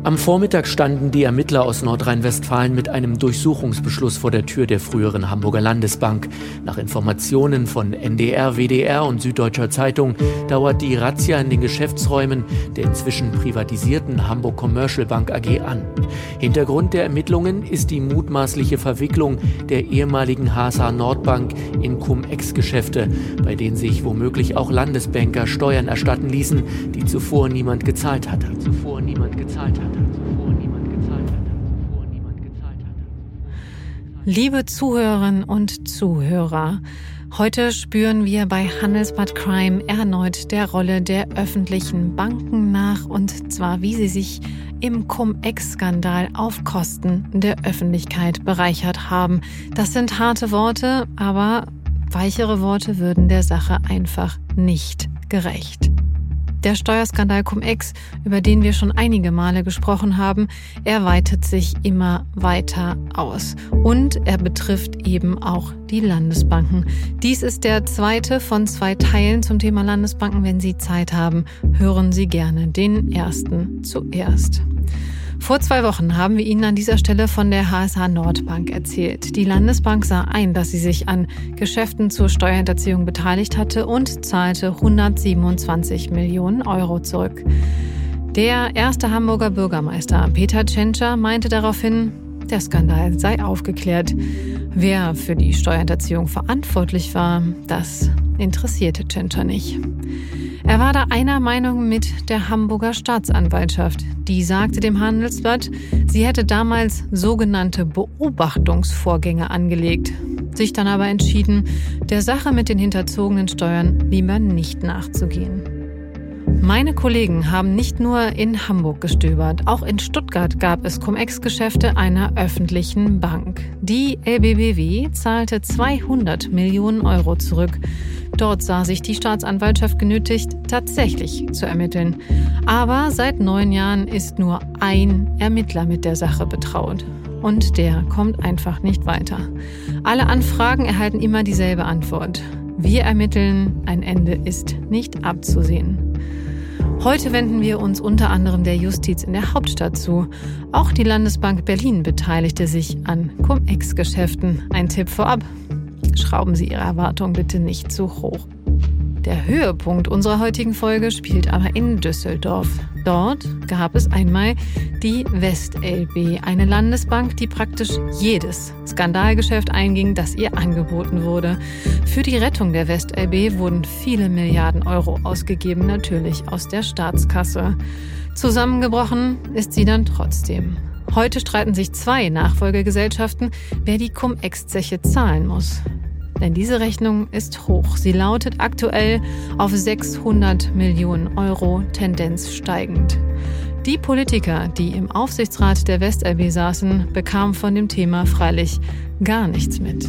Am Vormittag standen die Ermittler aus Nordrhein-Westfalen mit einem Durchsuchungsbeschluss vor der Tür der früheren Hamburger Landesbank. Nach Informationen von NDR, WDR und Süddeutscher Zeitung dauert die Razzia in den Geschäftsräumen der inzwischen privatisierten Hamburg Commercial Bank AG an. Hintergrund der Ermittlungen ist die mutmaßliche Verwicklung der ehemaligen HSH Nordbank in Cum-Ex-Geschäfte, bei denen sich womöglich auch Landesbanker Steuern erstatten ließen, die zuvor niemand gezahlt hatte. Liebe Zuhörerinnen und Zuhörer, heute spüren wir bei Handelsblatt Crime erneut der Rolle der öffentlichen Banken nach, und zwar wie sie sich im Cum-Ex-Skandal auf Kosten der Öffentlichkeit bereichert haben. Das sind harte Worte, aber weichere Worte würden der Sache einfach nicht gerecht. Der Steuerskandal Cum-Ex, über den wir schon einige Male gesprochen haben, er weitet sich immer weiter aus. Und er betrifft eben auch die Landesbanken. Dies ist der zweite von 2 Teilen zum Thema Landesbanken. Wenn Sie Zeit haben, hören Sie gerne den ersten zuerst. Vor 2 Wochen haben wir Ihnen an dieser Stelle von der HSH Nordbank erzählt. Die Landesbank sah ein, dass sie sich an Geschäften zur Steuerhinterziehung beteiligt hatte und zahlte 127 Millionen Euro zurück. Der erste Hamburger Bürgermeister Peter Tschentscher meinte daraufhin, der Skandal sei aufgeklärt. Wer für die Steuerhinterziehung verantwortlich war, das interessierte Tschentscher nicht. Er war da einer Meinung mit der Hamburger Staatsanwaltschaft. Die sagte dem Handelsblatt, sie hätte damals sogenannte Beobachtungsvorgänge angelegt, sich dann aber entschieden, der Sache mit den hinterzogenen Steuern lieber nicht nachzugehen. Meine Kollegen haben nicht nur in Hamburg gestöbert, auch in Stuttgart gab es Cum-Ex-Geschäfte einer öffentlichen Bank. Die LBBW zahlte 200 Millionen Euro zurück. Dort sah sich die Staatsanwaltschaft genötigt, tatsächlich zu ermitteln. Aber seit 9 Jahren ist nur ein Ermittler mit der Sache betraut. Und der kommt einfach nicht weiter. Alle Anfragen erhalten immer dieselbe Antwort. Wir ermitteln, ein Ende ist nicht abzusehen. Heute wenden wir uns unter anderem der Justiz in der Hauptstadt zu. Auch die Landesbank Berlin beteiligte sich an Cum-Ex-Geschäften. Ein Tipp vorab: Schrauben Sie Ihre Erwartungen bitte nicht zu hoch. Der Höhepunkt unserer heutigen Folge spielt aber in Düsseldorf. Dort gab es einmal die WestLB, eine Landesbank, die praktisch jedes Skandalgeschäft einging, das ihr angeboten wurde. Für die Rettung der WestLB wurden viele Milliarden Euro ausgegeben, natürlich aus der Staatskasse. Zusammengebrochen ist sie dann trotzdem. Heute streiten sich 2 Nachfolgegesellschaften, wer die Cum-Ex-Zeche zahlen muss. Denn diese Rechnung ist hoch. Sie lautet aktuell auf 600 Millionen Euro, Tendenz steigend. Die Politiker, die im Aufsichtsrat der WestLB saßen, bekamen von dem Thema freilich gar nichts mit.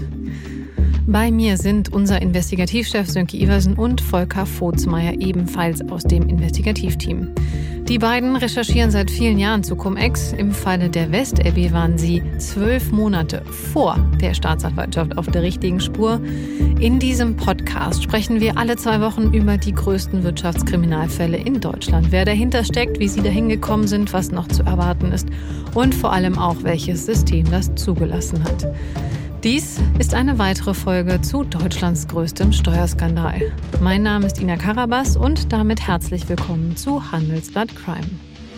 Bei mir sind unser Investigativchef Sönke Iversen und Volker Vogtsmeier, ebenfalls aus dem Investigativteam. Die beiden recherchieren seit vielen Jahren zu Cum-Ex. Im Falle der WestLB waren sie 12 Monate vor der Staatsanwaltschaft auf der richtigen Spur. In diesem Podcast sprechen wir alle 2 Wochen über die größten Wirtschaftskriminalfälle in Deutschland. Wer dahinter steckt, wie sie dahin gekommen sind, was noch zu erwarten ist und vor allem auch, welches System das zugelassen hat. Dies ist eine weitere Folge zu Deutschlands größtem Steuerskandal. Mein Name ist Ina Karabas und damit herzlich willkommen zu Handelsblatt Crime.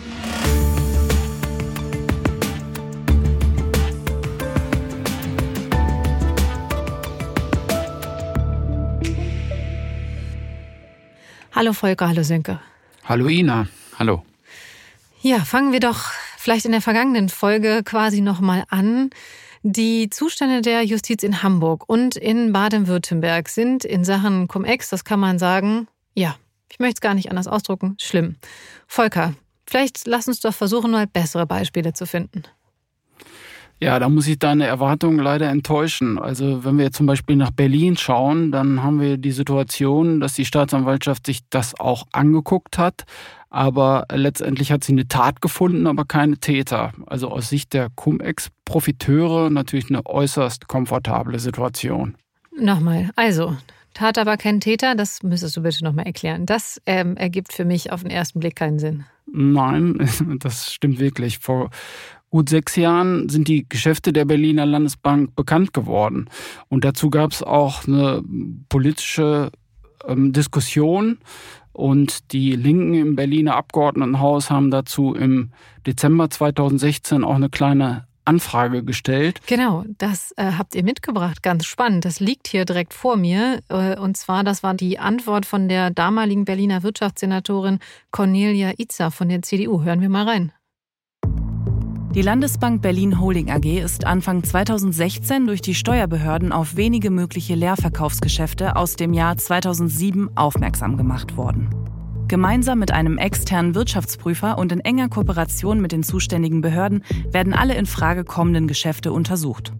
Hallo Volker, hallo Sönke. Hallo Ina, hallo. Ja, fangen wir doch vielleicht in der vergangenen Folge quasi nochmal an. Die Zustände der Justiz in Hamburg und in Baden-Württemberg sind in Sachen Cum-Ex, das kann man sagen, ja, ich möchte es gar nicht anders ausdrücken, schlimm. Volker, vielleicht lass uns doch versuchen, mal bessere Beispiele zu finden. Ja, da muss ich deine Erwartungen leider enttäuschen. Also wenn wir jetzt zum Beispiel nach Berlin schauen, dann haben wir die Situation, dass die Staatsanwaltschaft sich das auch angeguckt hat, aber letztendlich hat sie eine Tat gefunden, aber keine Täter. Also aus Sicht der Cum-Ex-Profiteure natürlich eine äußerst komfortable Situation. Nochmal, also Tat aber kein Täter, das müsstest du bitte nochmal erklären. Das ergibt für mich auf den ersten Blick keinen Sinn. Nein, das stimmt wirklich. Vor gut 6 Jahren sind die Geschäfte der Berliner Landesbank bekannt geworden. Und dazu gab es auch eine politische Diskussion. Und die Linken im Berliner Abgeordnetenhaus haben dazu im Dezember 2016 auch eine kleine Anfrage gestellt. Genau, das habt ihr mitgebracht. Ganz spannend. Das liegt hier direkt vor mir. Und zwar, das war die Antwort von der damaligen Berliner Wirtschaftssenatorin Cornelia Itzer von der CDU. Hören wir mal rein. Die Landesbank Berlin Holding AG ist Anfang 2016 durch die Steuerbehörden auf wenige mögliche Leerverkaufsgeschäfte aus dem Jahr 2007 aufmerksam gemacht worden. Gemeinsam mit einem externen Wirtschaftsprüfer und in enger Kooperation mit den zuständigen Behörden werden alle in Frage kommenden Geschäfte untersucht.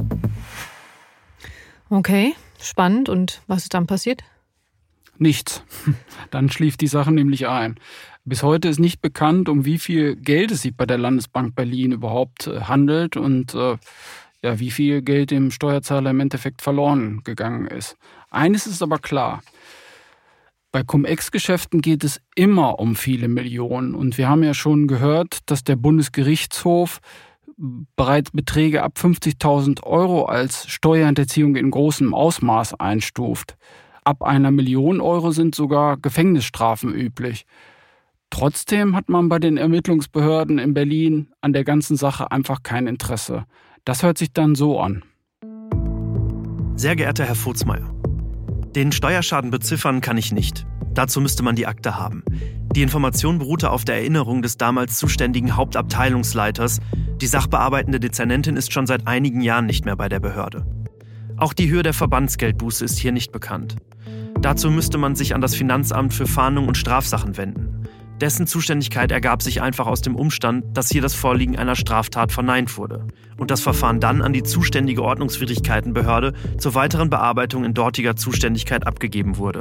Okay, spannend. Und was ist dann passiert? Nichts. Dann schlief die Sache nämlich ein. Bis heute ist nicht bekannt, um wie viel Geld es sich bei der Landesbank Berlin überhaupt handelt und wie viel Geld dem Steuerzahler im Endeffekt verloren gegangen ist. Eines ist aber klar. Bei Cum-Ex-Geschäften geht es immer um viele Millionen. Und wir haben ja schon gehört, dass der Bundesgerichtshof bereits Beträge ab 50.000 € als Steuerhinterziehung in großem Ausmaß einstuft. Ab 1 Million € sind sogar Gefängnisstrafen üblich. Trotzdem hat man bei den Ermittlungsbehörden in Berlin an der ganzen Sache einfach kein Interesse. Das hört sich dann so an. Sehr geehrter Herr Vogtsmeier, den Steuerschaden beziffern kann ich nicht. Dazu müsste man die Akte haben. Die Information beruhte auf der Erinnerung des damals zuständigen Hauptabteilungsleiters. Die sachbearbeitende Dezernentin ist schon seit einigen Jahren nicht mehr bei der Behörde. Auch die Höhe der Verbandsgeldbuße ist hier nicht bekannt. Dazu müsste man sich an das Finanzamt für Fahndung und Strafsachen wenden. Dessen Zuständigkeit ergab sich einfach aus dem Umstand, dass hier das Vorliegen einer Straftat verneint wurde und das Verfahren dann an die zuständige Ordnungswidrigkeitenbehörde zur weiteren Bearbeitung in dortiger Zuständigkeit abgegeben wurde.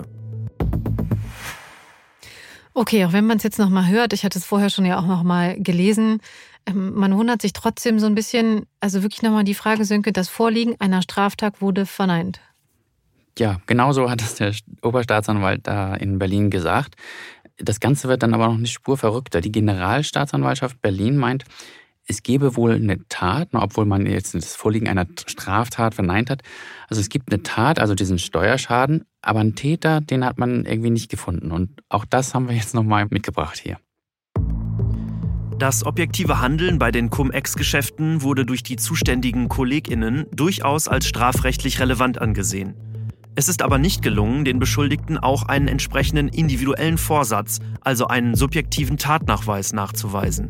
Okay, auch wenn man es jetzt nochmal hört, ich hatte es vorher schon ja auch nochmal gelesen, man wundert sich trotzdem so ein bisschen, also wirklich nochmal die Frage, Sönke, das Vorliegen einer Straftat wurde verneint. Ja, genau so hat es der Oberstaatsanwalt da in Berlin gesagt. Das Ganze wird dann aber noch eine Spur verrückter. Die Generalstaatsanwaltschaft Berlin meint, es gebe wohl eine Tat, obwohl man jetzt das Vorliegen einer Straftat verneint hat. Also es gibt eine Tat, also diesen Steuerschaden, aber einen Täter, den hat man irgendwie nicht gefunden. Und auch das haben wir jetzt nochmal mitgebracht hier. Das objektive Handeln bei den Cum-Ex-Geschäften wurde durch die zuständigen KollegInnen durchaus als strafrechtlich relevant angesehen. Es ist aber nicht gelungen, den Beschuldigten auch einen entsprechenden individuellen Vorsatz, also einen subjektiven Tatnachweis nachzuweisen.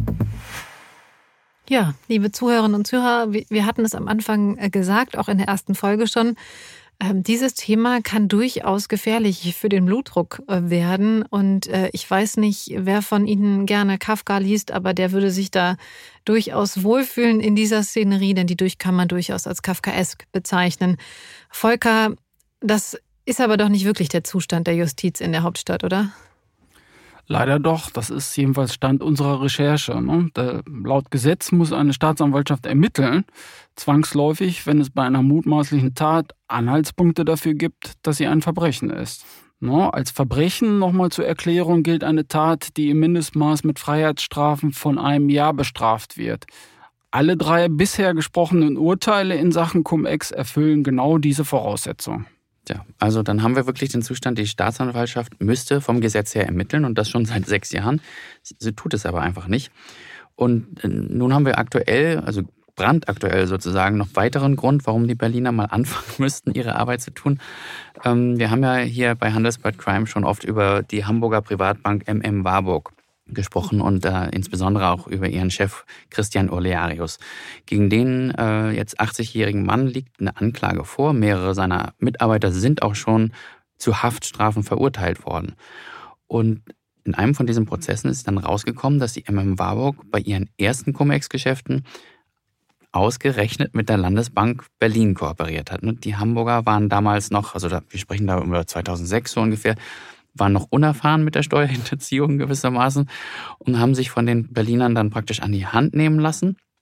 Ja, liebe Zuhörerinnen und Zuhörer, wir hatten es am Anfang gesagt, auch in der ersten Folge schon, dieses Thema kann durchaus gefährlich für den Blutdruck werden. Und ich weiß nicht, wer von Ihnen gerne Kafka liest, aber der würde sich da durchaus wohlfühlen in dieser Szenerie, denn die kann man durchaus als kafkaesk bezeichnen. Volker, das ist aber doch nicht wirklich der Zustand der Justiz in der Hauptstadt, oder? Leider doch. Das ist jedenfalls Stand unserer Recherche. Laut Gesetz muss eine Staatsanwaltschaft ermitteln, zwangsläufig, wenn es bei einer mutmaßlichen Tat Anhaltspunkte dafür gibt, dass sie ein Verbrechen ist. Als Verbrechen, nochmal zur Erklärung, gilt eine Tat, die im Mindestmaß mit Freiheitsstrafen von 1 Jahr bestraft wird. Alle 3 bisher gesprochenen Urteile in Sachen Cum-Ex erfüllen genau diese Voraussetzung. Ja, also dann haben wir wirklich den Zustand, die Staatsanwaltschaft müsste vom Gesetz her ermitteln und das schon seit 6 Jahren. Sie tut es aber einfach nicht. Und nun haben wir aktuell, also brandaktuell sozusagen, noch weiteren Grund, warum die Berliner mal anfangen müssten, ihre Arbeit zu tun. Wir haben ja hier bei Handelsblatt Crime schon oft über die Hamburger Privatbank Warburg gesprochen und insbesondere auch über ihren Chef Christian Olearius. Gegen den jetzt 80-jährigen Mann liegt eine Anklage vor. Mehrere seiner Mitarbeiter sind auch schon zu Haftstrafen verurteilt worden. Und in einem von diesen Prozessen ist dann rausgekommen, dass die Warburg bei ihren ersten Cum-Ex-Geschäften ausgerechnet mit der Landesbank Berlin kooperiert hat. Die Hamburger waren damals noch, also wir sprechen da über 2006 so ungefähr, waren noch unerfahren mit der Steuerhinterziehung gewissermaßen und haben sich von den Berlinern dann praktisch an die Hand nehmen lassen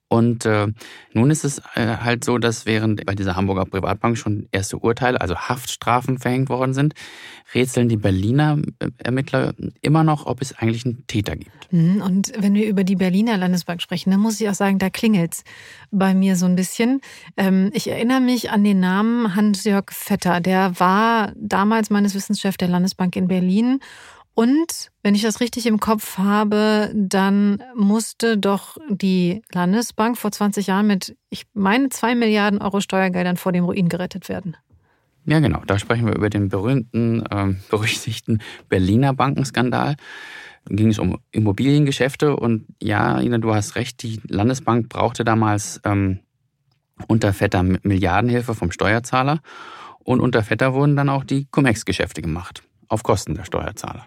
Und nun ist es halt so, dass während bei dieser Hamburger Privatbank schon erste Urteile, also Haftstrafen verhängt worden sind, rätseln die Berliner Ermittler immer noch, ob es eigentlich einen Täter gibt. Und wenn wir über die Berliner Landesbank sprechen, dann muss ich auch sagen, da klingelt's bei mir so ein bisschen. Ich erinnere mich an den Namen Hans-Jörg Vetter. Der war damals meines Wissens Chef der Landesbank in Berlin. Und wenn ich das richtig im Kopf habe, dann musste doch die Landesbank vor 20 Jahren mit, ich meine, 2 Milliarden Euro Steuergeldern vor dem Ruin gerettet werden. Ja, genau. Da sprechen wir über den berühmten, berüchtigten Berliner Bankenskandal. Da ging es um Immobiliengeschäfte. Und ja, Ina, du hast recht, die Landesbank brauchte damals unter Vetter Milliardenhilfe vom Steuerzahler. Und unter Vetter wurden dann auch die Cum-Ex-Geschäfte gemacht, auf Kosten der Steuerzahler.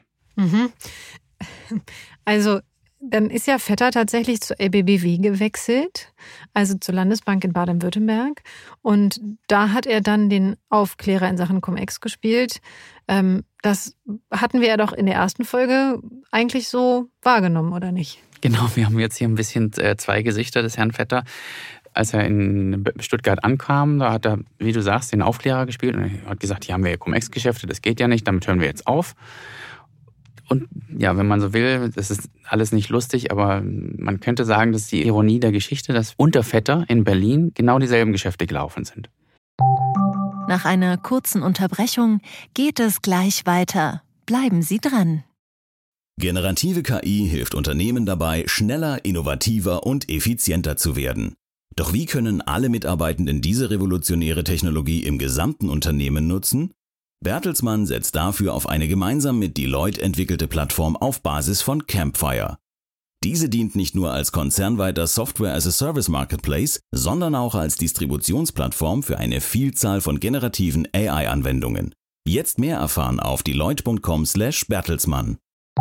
Also dann ist ja Vetter tatsächlich zur LBBW gewechselt, also zur Landesbank in Baden-Württemberg. Und da hat er dann den Aufklärer in Sachen Cum-Ex gespielt. Das hatten wir ja doch in der ersten Folge eigentlich so wahrgenommen, oder nicht? Genau, wir haben jetzt hier ein bisschen zwei Gesichter des Herrn Vetter. Als er in Stuttgart ankam, da hat er, wie du sagst, den Aufklärer gespielt und er hat gesagt, hier haben wir ja Cum-Ex-Geschäfte, das geht ja nicht, damit hören wir jetzt auf. Und ja, wenn man so will, das ist alles nicht lustig, aber man könnte sagen, das ist die Ironie der Geschichte, dass unter Vetter in Berlin genau dieselben Geschäfte gelaufen sind. Nach einer kurzen Unterbrechung geht es gleich weiter. Bleiben Sie dran. Generative KI hilft Unternehmen dabei, schneller, innovativer und effizienter zu werden. Doch wie können alle Mitarbeitenden diese revolutionäre Technologie im gesamten Unternehmen nutzen? Bertelsmann setzt dafür auf eine gemeinsam mit Deloitte entwickelte Plattform auf Basis von Campfire. Diese dient nicht nur als konzernweiter Software-as-a-Service-Marketplace, sondern auch als Distributionsplattform für eine Vielzahl von generativen AI-Anwendungen. Jetzt mehr erfahren auf deloitte.com/Bertelsmann.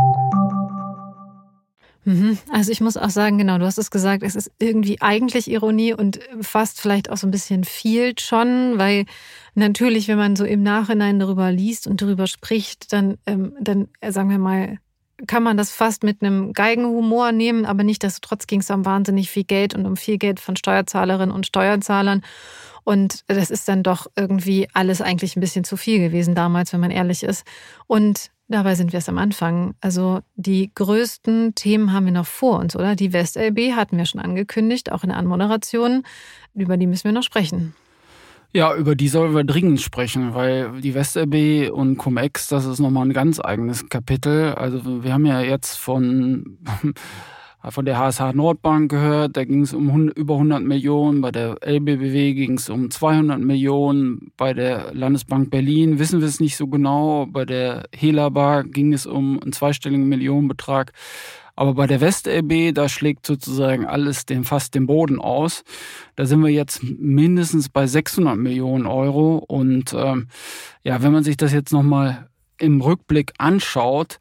Also ich muss auch sagen, genau, du hast es gesagt, es ist irgendwie eigentlich Ironie und fast vielleicht auch so ein bisschen viel schon, weil natürlich, wenn man so im Nachhinein darüber liest und darüber spricht, dann sagen wir mal, kann man das fast mit einem Geigenhumor nehmen, aber nichtsdestotrotz ging es um wahnsinnig viel Geld und um viel Geld von Steuerzahlerinnen und Steuerzahlern. Und das ist dann doch irgendwie alles eigentlich ein bisschen zu viel gewesen damals, wenn man ehrlich ist. Und dabei sind wir erst am Anfang. Also die größten Themen haben wir noch vor uns, oder? Die WestLB hatten wir schon angekündigt, auch in der Anmoderation. Über die müssen wir noch sprechen. Ja, über die sollen wir dringend sprechen, weil die WestLB und Cum-Ex, das ist nochmal ein ganz eigenes Kapitel. Also wir haben ja jetzt von der HSH Nordbank gehört, da ging es um über 100 Millionen, bei der LBBW ging es um 200 Millionen, bei der Landesbank Berlin wissen wir es nicht so genau, bei der Helaba ging es um einen zweistelligen Millionenbetrag, aber bei der WestLB, da schlägt sozusagen alles fast den Boden aus. Da sind wir jetzt mindestens bei 600 Millionen Euro und wenn man sich das jetzt nochmal im Rückblick anschaut,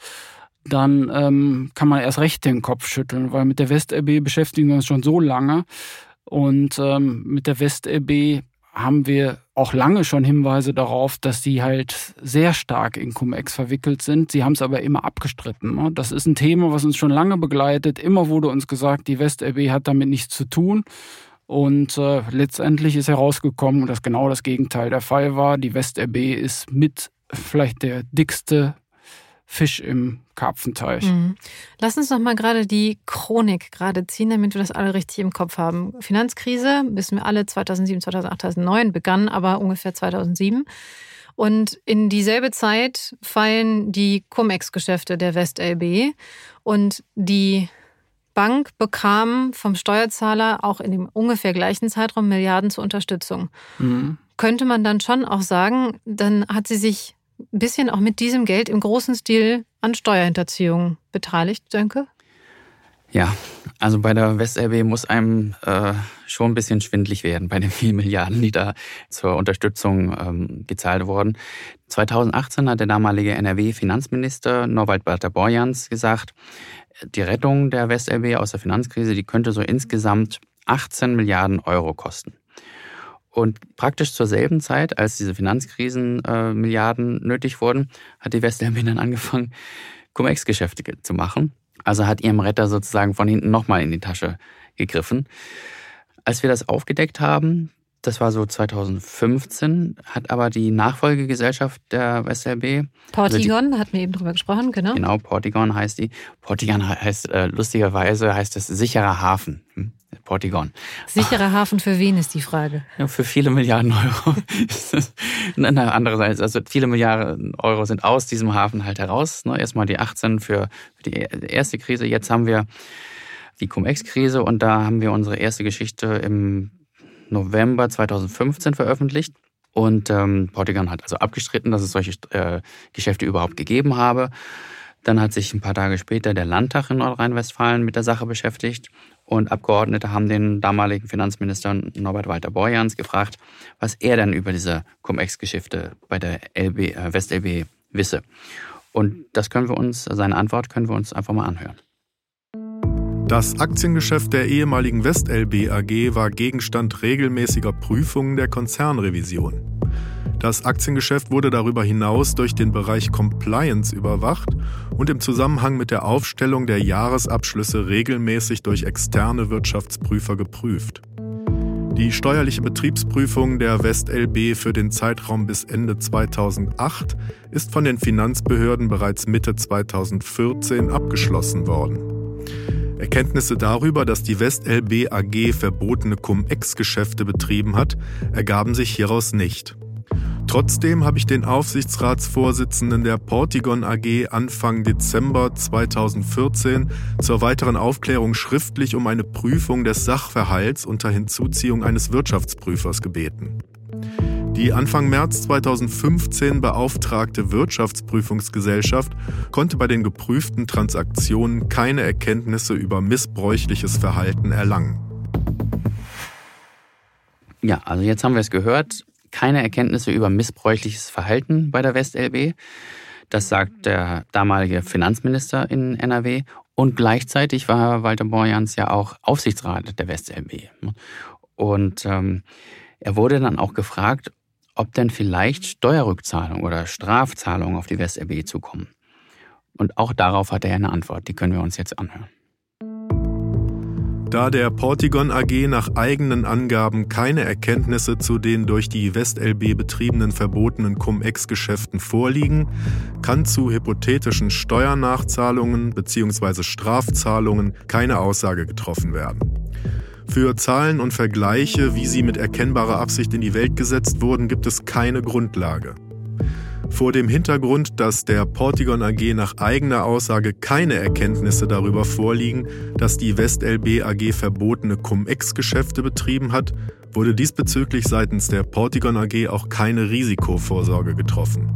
dann kann man erst recht den Kopf schütteln, weil mit der WestLB beschäftigen wir uns schon so lange und mit der WestLB haben wir auch lange schon Hinweise darauf, dass die halt sehr stark in Cum-Ex verwickelt sind. Sie haben es aber immer abgestritten. Ne? Das ist ein Thema, was uns schon lange begleitet. Immer wurde uns gesagt, die WestLB hat damit nichts zu tun. Und letztendlich ist herausgekommen, dass genau das Gegenteil der Fall war. Die WestLB ist mit vielleicht der dickste Fisch im Karpfenteich. Lass uns noch mal gerade die Chronik gerade ziehen, damit wir das alle richtig im Kopf haben. Finanzkrise, wissen wir alle, 2007, 2008, 2009, begann aber ungefähr 2007. Und in dieselbe Zeit fallen die Cum-Ex-Geschäfte der WestLB. Und die Bank bekam vom Steuerzahler auch in dem ungefähr gleichen Zeitraum Milliarden zur Unterstützung. Könnte man dann schon auch sagen, dann hat sie sich ein bisschen auch mit diesem Geld im großen Stil an Steuerhinterziehung beteiligt, Sönke? Ja, also bei der WestLB muss einem schon ein bisschen schwindlig werden bei den vielen Milliarden, die da zur Unterstützung gezahlt wurden. 2018 hat der damalige NRW-Finanzminister Norwald Barter-Borjans gesagt, die Rettung der WestLB aus der Finanzkrise, die könnte so insgesamt 18 Milliarden Euro kosten. Und praktisch zur selben Zeit, als diese Finanzkrisen-Milliarden nötig wurden, hat die WestLB dann angefangen, Cum-Ex-Geschäfte zu machen. Also hat ihrem Retter sozusagen von hinten nochmal in die Tasche gegriffen. Als wir das aufgedeckt haben, das war so 2015, hat aber die Nachfolgegesellschaft der WestLB... Portigon, da hatten wir eben drüber gesprochen, genau. Genau, Portigon heißt die. Portigon heißt, lustigerweise heißt es sicherer Hafen. Portigon. Sicherer Hafen für wen ist die Frage? Ja, für viele Milliarden Euro. Andererseits, also viele Milliarden Euro sind aus diesem Hafen halt heraus. Erstmal die 18 für die erste Krise. Jetzt haben wir die Cum-Ex-Krise und da haben wir unsere erste Geschichte im November 2015 veröffentlicht. Und Portigon hat also abgestritten, dass es solche Geschäfte überhaupt gegeben habe. Dann hat sich ein paar Tage später der Landtag in Nordrhein-Westfalen mit der Sache beschäftigt. Und Abgeordnete haben den damaligen Finanzminister Norbert Walter-Borjans gefragt, was er denn über diese Cum-Ex-Geschäfte bei der WestLB wisse. Und seine Antwort können wir uns einfach mal anhören. Das Aktiengeschäft der ehemaligen WestLB AG war Gegenstand regelmäßiger Prüfungen der Konzernrevision. Das Aktiengeschäft wurde darüber hinaus durch den Bereich Compliance überwacht und im Zusammenhang mit der Aufstellung der Jahresabschlüsse regelmäßig durch externe Wirtschaftsprüfer geprüft. Die steuerliche Betriebsprüfung der WestLB für den Zeitraum bis Ende 2008 ist von den Finanzbehörden bereits Mitte 2014 abgeschlossen worden. Erkenntnisse darüber, dass die WestLB AG verbotene Cum-Ex-Geschäfte betrieben hat, ergaben sich hieraus nicht. Trotzdem habe ich den Aufsichtsratsvorsitzenden der Portigon AG Anfang Dezember 2014 zur weiteren Aufklärung schriftlich um eine Prüfung des Sachverhalts unter Hinzuziehung eines Wirtschaftsprüfers gebeten. Die Anfang März 2015 beauftragte Wirtschaftsprüfungsgesellschaft konnte bei den geprüften Transaktionen keine Erkenntnisse über missbräuchliches Verhalten erlangen. Ja, also jetzt haben wir es gehört. Keine Erkenntnisse über missbräuchliches Verhalten bei der WestLB. Das sagt der damalige Finanzminister in NRW. Und gleichzeitig war Walter Borjans ja auch Aufsichtsrat der WestLB. Und er wurde dann auch gefragt, ob denn vielleicht Steuerrückzahlungen oder Strafzahlungen auf die WestLB zukommen. Und auch darauf hat er eine Antwort, die können wir uns jetzt anhören. Da der Portigon AG nach eigenen Angaben keine Erkenntnisse zu den durch die WestLB betriebenen verbotenen Cum-Ex-Geschäften vorliegen, kann zu hypothetischen Steuernachzahlungen bzw. Strafzahlungen keine Aussage getroffen werden. Für Zahlen und Vergleiche, wie sie mit erkennbarer Absicht in die Welt gesetzt wurden, gibt es keine Grundlage. Vor dem Hintergrund, dass der Portigon AG nach eigener Aussage keine Erkenntnisse darüber vorliegen, dass die WestLB AG verbotene Cum-Ex-Geschäfte betrieben hat, wurde diesbezüglich seitens der Portigon AG auch keine Risikovorsorge getroffen.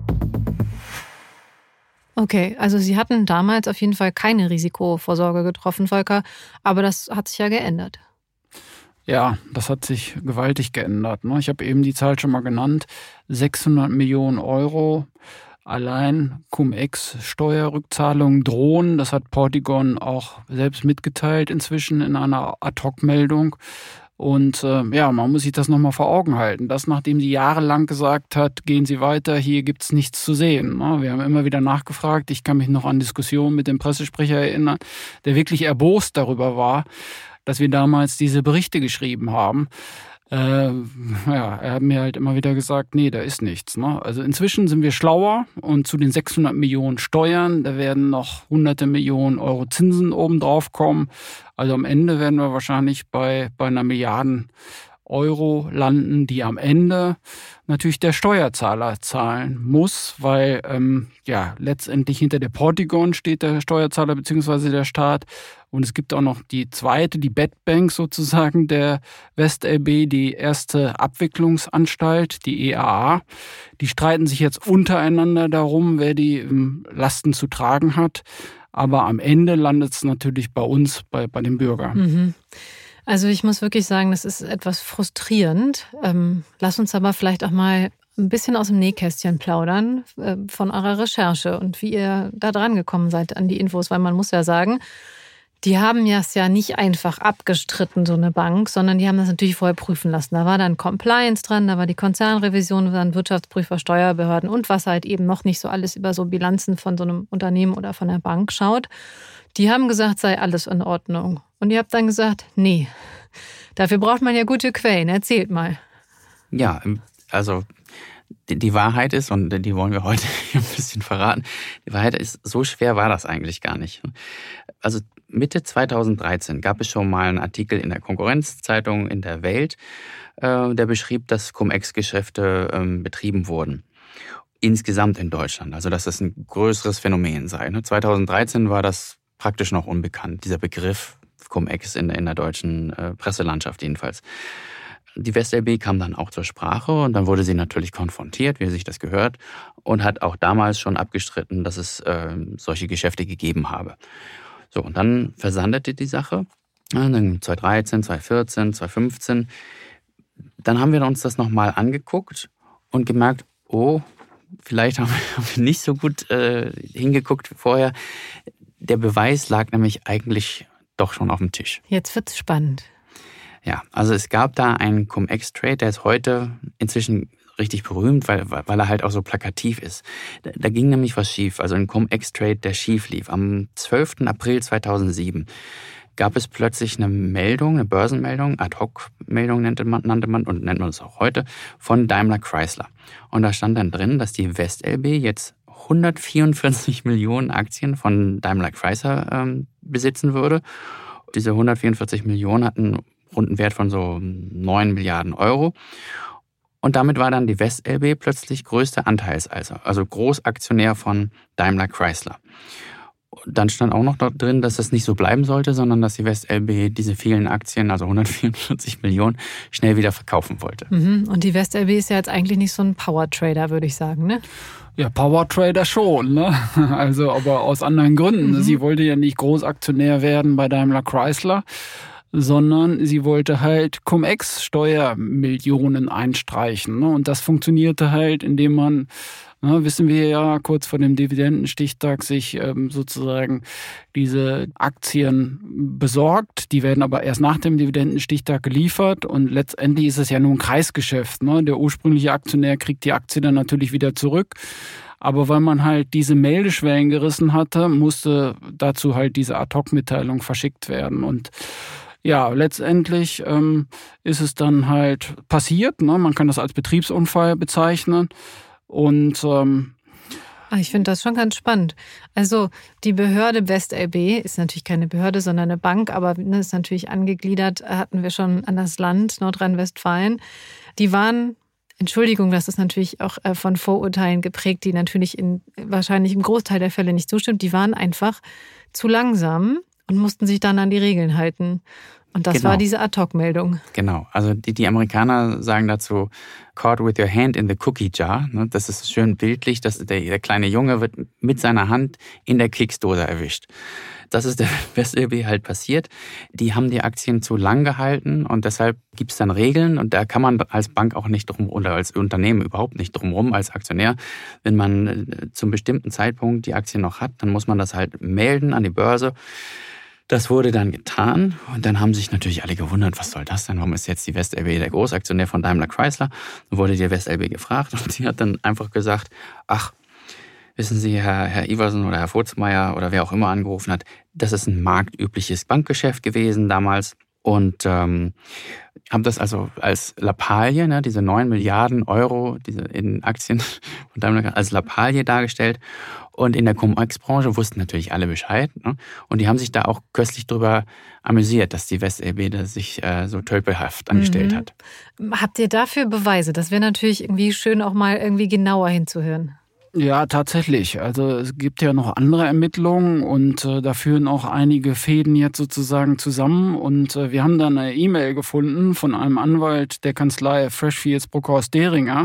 Okay, also Sie hatten damals auf jeden Fall keine Risikovorsorge getroffen, Volker, aber das hat sich ja geändert. Ja, das hat sich gewaltig geändert. Ich habe eben die Zahl schon mal genannt. 600 Millionen Euro allein Cum-Ex-Steuerrückzahlungen drohen. Das hat Portigon auch selbst mitgeteilt inzwischen in einer Ad-Hoc-Meldung. Und man muss sich das nochmal vor Augen halten. Das, nachdem sie jahrelang gesagt hat, gehen Sie weiter, hier gibt's nichts zu sehen. Wir haben immer wieder nachgefragt. Ich kann mich noch an Diskussionen mit dem Pressesprecher erinnern, der wirklich erbost darüber war, dass wir damals diese Berichte geschrieben haben. Er hat mir halt immer wieder gesagt, nee, da ist nichts. Also inzwischen sind wir schlauer und zu den 600 Millionen Steuern, da werden noch hunderte Millionen Euro Zinsen obendrauf kommen. Also am Ende werden wir wahrscheinlich bei einer Milliarden Euro landen, die am Ende natürlich der Steuerzahler zahlen muss, weil letztendlich hinter der Portigon steht der Steuerzahler bzw. der Staat. Und es gibt auch noch die zweite, die Bad Bank sozusagen der WestLB, die erste Abwicklungsanstalt, die EAA. Die streiten sich jetzt untereinander darum, wer die Lasten zu tragen hat. Aber am Ende landet es natürlich bei uns, bei den Bürgern. Mhm. Also ich muss wirklich sagen, das ist etwas frustrierend. Lass uns aber vielleicht auch mal ein bisschen aus dem Nähkästchen plaudern von eurer Recherche und wie ihr da dran gekommen seid an die Infos. Weil man muss ja sagen, Die haben es ja nicht einfach abgestritten, so eine Bank, sondern die haben das natürlich vorher prüfen lassen. Da war dann Compliance dran, da war die Konzernrevision, dann Wirtschaftsprüfer, Steuerbehörden und was halt eben noch nicht so alles über so Bilanzen von so einem Unternehmen oder von der Bank schaut. Die haben gesagt, sei alles in Ordnung. Und ihr habt dann gesagt, nee, dafür braucht man ja gute Quellen. Erzählt mal. Ja, also die Wahrheit ist, und die wollen wir heute ein bisschen verraten, die Wahrheit ist, so schwer war das eigentlich gar nicht. Also Mitte 2013 gab es schon mal einen Artikel in der Konkurrenzzeitung in der Welt, der beschrieb, dass Cum-Ex-Geschäfte betrieben wurden. Insgesamt in Deutschland, also dass das ein größeres Phänomen sei. 2013 war das praktisch noch unbekannt, dieser Begriff Cum-Ex in der deutschen Presselandschaft jedenfalls. Die WestLB kam dann auch zur Sprache und dann wurde sie natürlich konfrontiert, wie sich das gehört, und hat auch damals schon abgestritten, dass es solche Geschäfte gegeben habe. So, und dann versandete die Sache, dann 2013, 2014, 2015. Dann haben wir uns das nochmal angeguckt und gemerkt, oh, vielleicht haben wir nicht so gut hingeguckt vorher. Der Beweis lag nämlich eigentlich doch schon auf dem Tisch. Jetzt wird's spannend. Ja, also es gab da einen Cum-Ex-Trade, der ist heute inzwischen richtig berühmt, weil er halt auch so plakativ ist. Da ging nämlich was schief, also ein Cum-Ex-Trade, der schief lief. Am 12. April 2007 gab es plötzlich eine Meldung, eine Börsenmeldung, Ad-Hoc-Meldung nannte man und nennt man es auch heute, von Daimler Chrysler. Und da stand dann drin, dass die WestLB jetzt 144 Millionen Aktien von Daimler Chrysler besitzen würde. Diese 144 Millionen hatten einen runden Wert von so 9 Milliarden Euro. Und damit war dann die WestLB plötzlich größter Anteilseigner, also Großaktionär von Daimler Chrysler. Dann stand auch noch dort drin, dass das nicht so bleiben sollte, sondern dass die WestLB diese vielen Aktien, also 144 Millionen, schnell wieder verkaufen wollte. Und die WestLB ist ja jetzt eigentlich nicht so ein Power-Trader, würde ich sagen, ne? Ja, Power-Trader schon, ne? Also, aber aus anderen Gründen. Sie wollte ja nicht Großaktionär werden bei Daimler Chrysler, sondern sie wollte halt Cum-Ex-Steuermillionen einstreichen. Ne? Und das funktionierte halt, indem man, wissen wir ja, kurz vor dem Dividendenstichtag sich sozusagen diese Aktien besorgt. Die werden aber erst nach dem Dividendenstichtag geliefert und letztendlich ist es ja nur ein Kreisgeschäft. Ne? Der ursprüngliche Aktionär kriegt die Aktie dann natürlich wieder zurück. Aber weil man halt diese Meldeschwellen gerissen hatte, musste dazu halt diese Ad-Hoc-Mitteilung verschickt werden. Und ja, letztendlich ist es dann halt passiert. Ne? Man kann das als Betriebsunfall bezeichnen. Und ich finde das schon ganz spannend. Also die Behörde WestLB ist natürlich keine Behörde, sondern eine Bank, aber ist natürlich angegliedert, hatten wir schon an das Land Nordrhein-Westfalen. Die waren, Entschuldigung, das ist natürlich auch von Vorurteilen geprägt, die natürlich wahrscheinlich im Großteil der Fälle nicht zustimmt. Die waren einfach zu langsam und mussten sich dann an die Regeln halten. Und das war diese Ad-Hoc-Meldung. Genau, also die Amerikaner sagen dazu, caught with your hand in the cookie jar. Das ist schön bildlich, dass der kleine Junge wird mit seiner Hand in der Keksdose erwischt. Das ist der WestLB halt passiert. Die haben die Aktien zu lang gehalten und deshalb gibt es dann Regeln und da kann man als Bank auch nicht drum oder als Unternehmen überhaupt nicht drumherum als Aktionär. Wenn man zum bestimmten Zeitpunkt die Aktien noch hat, dann muss man das halt melden an die Börse. Das wurde dann getan und dann haben sich natürlich alle gewundert, was soll das denn? Warum ist jetzt die WestLB der Großaktionär von Daimler Chrysler? Dann wurde die WestLB gefragt und sie hat dann einfach gesagt, ach, wissen Sie, Herr Iversen oder Herr Furzmeier oder wer auch immer angerufen hat, das ist ein marktübliches Bankgeschäft gewesen damals und haben das also als Lappalie, ne, diese 9 Milliarden Euro diese in Aktien von Daimler als Lappalie dargestellt. Und in der Cum-Ex-Branche wussten natürlich alle Bescheid. Ne? Und die haben sich da auch köstlich drüber amüsiert, dass die WestLB sich so tölpelhaft angestellt hat. Habt ihr dafür Beweise? Das wäre natürlich irgendwie schön, auch mal irgendwie genauer hinzuhören. Ja, tatsächlich. Also es gibt ja noch andere Ermittlungen und da führen auch einige Fäden jetzt sozusagen zusammen. Und wir haben dann eine E-Mail gefunden von einem Anwalt der Kanzlei Freshfields Bruckhaus-Deringer.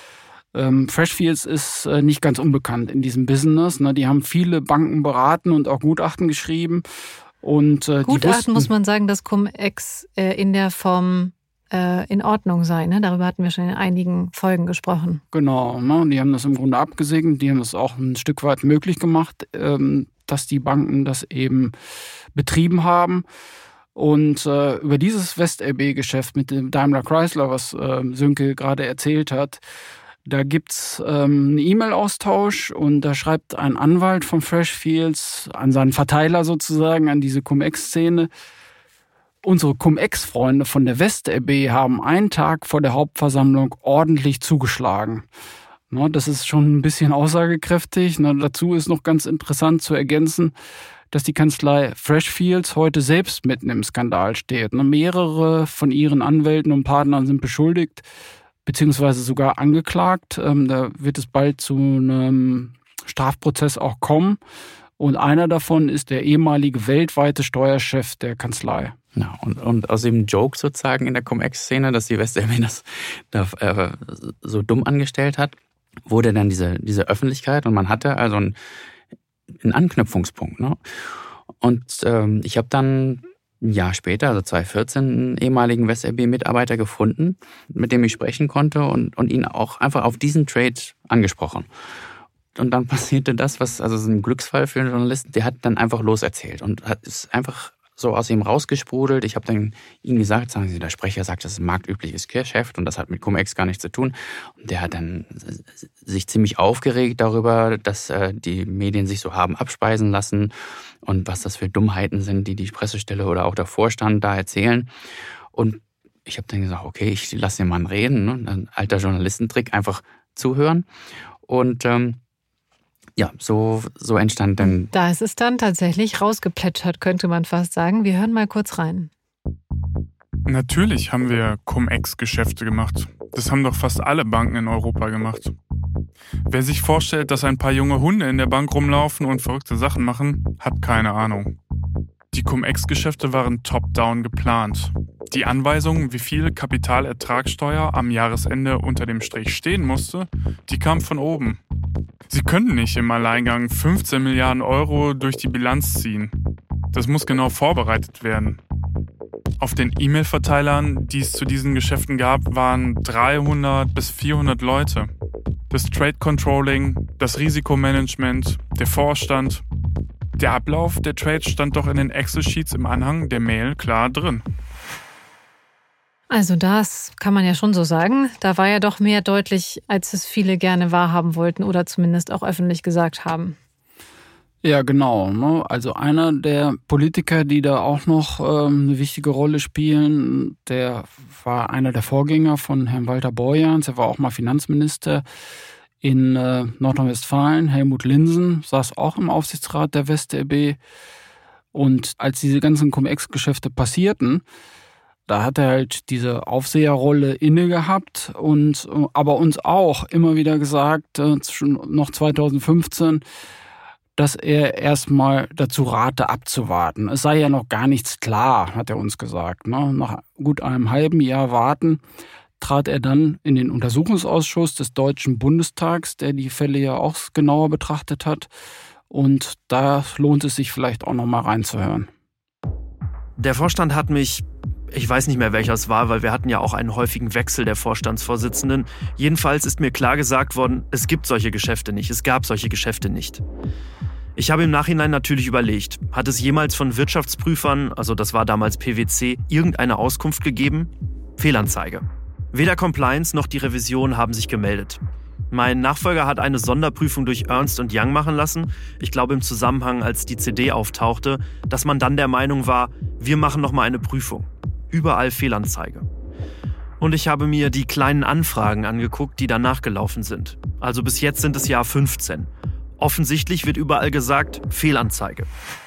Freshfields ist nicht ganz unbekannt in diesem Business. Ne? Die haben viele Banken beraten und auch Gutachten geschrieben. Und Gutachten muss man sagen, dass Cum-Ex in der Form in Ordnung sei. Ne? Darüber hatten wir schon in einigen Folgen gesprochen. Genau, ne? Die haben das im Grunde abgesegnet. Die haben das auch ein Stück weit möglich gemacht. dass die Banken das eben betrieben haben. Und über dieses WestLB-Geschäft mit dem Daimler Chrysler, was Sönke gerade erzählt hat, da gibt's einen E-Mail-Austausch und da schreibt ein Anwalt von Freshfields an seinen Verteiler sozusagen, an diese Cum-Ex-Szene: Unsere Cum-Ex-Freunde von der WestLB haben einen Tag vor der Hauptversammlung ordentlich zugeschlagen. Das ist schon ein bisschen aussagekräftig. Dazu ist noch ganz interessant zu ergänzen, dass die Kanzlei Freshfields heute selbst mitten im Skandal steht. Mehrere von ihren Anwälten und Partnern sind beschuldigt, beziehungsweise sogar angeklagt. Da wird es bald zu einem Strafprozess auch kommen. Und einer davon ist der ehemalige weltweite Steuerchef der Kanzlei. Ja, und aus dem Joke sozusagen in der Cum-Ex-Szene, dass die WestLB das so dumm angestellt hat, wurde dann diese Öffentlichkeit und man hatte also einen Anknüpfungspunkt. Ne? Und ich habe dann ein Jahr später, also 2014, einen ehemaligen WestLB-Mitarbeiter gefunden, mit dem ich sprechen konnte und ihn auch einfach auf diesen Trade angesprochen. Und dann passierte das, was also so ein Glücksfall für einen Journalisten, der hat dann einfach loserzählt und ist einfach so aus ihm rausgesprudelt. Ich habe dann ihm gesagt, sagen Sie, der Sprecher sagt, das ist ein marktübliches Geschäft und das hat mit Cum-Ex gar nichts zu tun. Und der hat dann sich ziemlich aufgeregt darüber, dass die Medien sich so haben abspeisen lassen und was das für Dummheiten sind, die Pressestelle oder auch der Vorstand da erzählen. Und ich habe dann gesagt, okay, ich lasse den Mann reden. Ne? Ein alter Journalistentrick, einfach zuhören. Und ja, so entstand dann... Da ist es dann tatsächlich rausgeplätschert, könnte man fast sagen. Wir hören mal kurz rein. Natürlich haben wir Cum-Ex-Geschäfte gemacht. Das haben doch fast alle Banken in Europa gemacht. Wer sich vorstellt, dass ein paar junge Hunde in der Bank rumlaufen und verrückte Sachen machen, hat keine Ahnung. Die Cum-Ex-Geschäfte waren top-down geplant. Die Anweisung, wie viel Kapitalertragssteuer am Jahresende unter dem Strich stehen musste, die kam von oben. Sie können nicht im Alleingang 15 Milliarden Euro durch die Bilanz ziehen. Das muss genau vorbereitet werden. Auf den E-Mail-Verteilern, die es zu diesen Geschäften gab, waren 300 bis 400 Leute. Das Trade Controlling, das Risikomanagement, der Vorstand. Der Ablauf der Trades stand doch in den Excel-Sheets im Anhang der Mail klar drin. Also das kann man ja schon so sagen. Da war ja doch mehr deutlich, als es viele gerne wahrhaben wollten oder zumindest auch öffentlich gesagt haben. Ja, genau. Ne? Also einer der Politiker, die da auch noch eine wichtige Rolle spielen, der war einer der Vorgänger von Herrn Walter Borjans. Er war auch mal Finanzminister in Nordrhein-Westfalen. Helmut Linsen saß auch im Aufsichtsrat der WestLB. Und als diese ganzen Cum-Ex-Geschäfte passierten, da hat er halt diese Aufseherrolle inne gehabt und aber uns auch immer wieder gesagt, schon noch 2015, dass er erstmal dazu rate, abzuwarten. Es sei ja noch gar nichts klar, hat er uns gesagt. Nach gut einem halben Jahr Warten trat er dann in den Untersuchungsausschuss des Deutschen Bundestags, der die Fälle ja auch genauer betrachtet hat. Und da lohnt es sich vielleicht auch noch mal reinzuhören. Der Vorstand hat mich, ich weiß nicht mehr, welcher es war, weil wir hatten ja auch einen häufigen Wechsel der Vorstandsvorsitzenden. Jedenfalls ist mir klar gesagt worden, es gibt solche Geschäfte nicht, es gab solche Geschäfte nicht. Ich habe im Nachhinein natürlich überlegt, hat es jemals von Wirtschaftsprüfern, also das war damals PwC, irgendeine Auskunft gegeben? Fehlanzeige. Weder Compliance noch die Revision haben sich gemeldet. Mein Nachfolger hat eine Sonderprüfung durch Ernst & Young machen lassen. Ich glaube im Zusammenhang, als die CD auftauchte, dass man dann der Meinung war, wir machen noch mal eine Prüfung. Überall Fehlanzeige. Und ich habe mir die kleinen Anfragen angeguckt, die danach gelaufen sind. Also bis jetzt sind es Jahr 15. Offensichtlich wird überall gesagt, Fehlanzeige.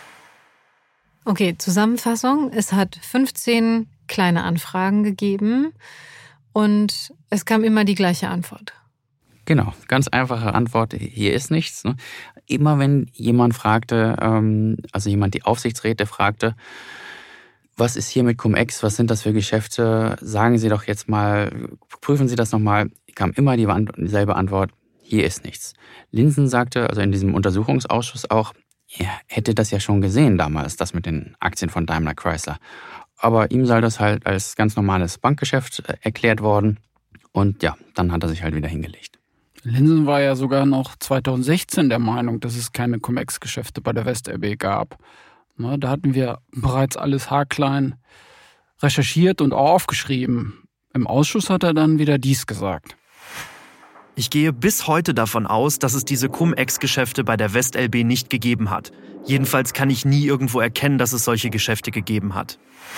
Okay, Zusammenfassung. Es hat 15 kleine Anfragen gegeben und es kam immer die gleiche Antwort. Genau, ganz einfache Antwort, hier ist nichts. Ne? Immer wenn jemand fragte, also jemand die Aufsichtsräte fragte, was ist hier mit Cum-Ex, was sind das für Geschäfte, sagen Sie doch jetzt mal, prüfen Sie das nochmal, kam immer dieselbe Antwort, hier ist nichts. Linsen sagte, also in diesem Untersuchungsausschuss auch, er hätte das ja schon gesehen damals, das mit den Aktien von Daimler Chrysler. Aber ihm sei das halt als ganz normales Bankgeschäft erklärt worden und ja, dann hat er sich halt wieder hingelegt. Linsen war ja sogar noch 2016 der Meinung, dass es keine Cum-Ex-Geschäfte bei der WestLB gab. Da hatten wir bereits alles haarklein recherchiert und auch aufgeschrieben. Im Ausschuss hat er dann wieder dies gesagt. Ich gehe bis heute davon aus, dass es diese Cum-Ex-Geschäfte bei der WestLB nicht gegeben hat. Jedenfalls kann ich nie irgendwo erkennen, dass es solche Geschäfte gegeben hat.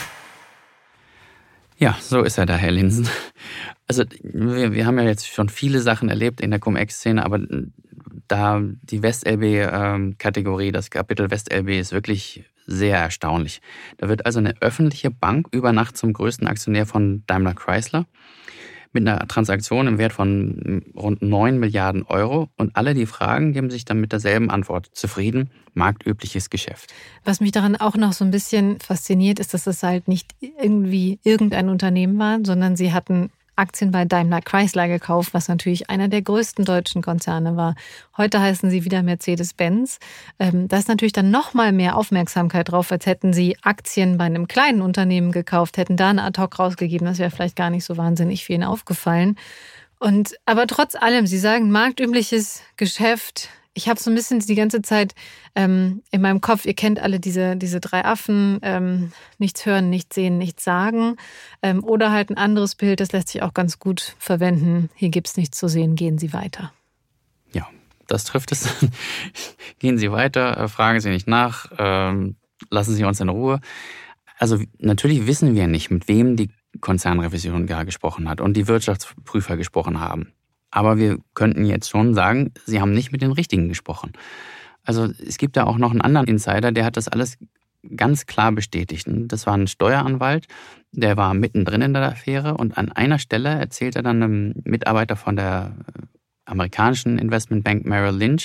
Ja, so ist er da, Herr Linsen. Also wir haben ja jetzt schon viele Sachen erlebt in der Cum-Ex-Szene, aber da die WestLB-Kategorie, das Kapitel WestLB ist wirklich sehr erstaunlich. Da wird also eine öffentliche Bank über Nacht zum größten Aktionär von Daimler Chrysler mit einer Transaktion im Wert von rund 9 Milliarden Euro. Und alle, die fragen, die haben sich dann mit derselben Antwort zufrieden. Marktübliches Geschäft. Was mich daran auch noch so ein bisschen fasziniert, ist, dass es halt nicht irgendwie irgendein Unternehmen war, sondern sie hatten Aktien bei Daimler Chrysler gekauft, was natürlich einer der größten deutschen Konzerne war. Heute heißen sie wieder Mercedes-Benz. Da ist natürlich dann noch mal mehr Aufmerksamkeit drauf, als hätten sie Aktien bei einem kleinen Unternehmen gekauft, hätten da eine Ad-Hoc rausgegeben. Das wäre vielleicht gar nicht so wahnsinnig vielen aufgefallen. Aber trotz allem, Sie sagen marktübliches Geschäft. Ich habe so ein bisschen die ganze Zeit in meinem Kopf, ihr kennt alle diese 3 Affen, nichts hören, nichts sehen, nichts sagen. Oder halt ein anderes Bild, das lässt sich auch ganz gut verwenden. Hier gibt's nichts zu sehen, gehen Sie weiter. Ja, das trifft es. Gehen Sie weiter, fragen Sie nicht nach, lassen Sie uns in Ruhe. Also natürlich wissen wir nicht, mit wem die Konzernrevision gar gesprochen hat und die Wirtschaftsprüfer gesprochen haben. Aber wir könnten jetzt schon sagen, sie haben nicht mit den Richtigen gesprochen. Also es gibt da auch noch einen anderen Insider, der hat das alles ganz klar bestätigt. Das war ein Steueranwalt, der war mittendrin in der Affäre und an einer Stelle erzählt er dann einem Mitarbeiter von der amerikanischen Investmentbank Merrill Lynch,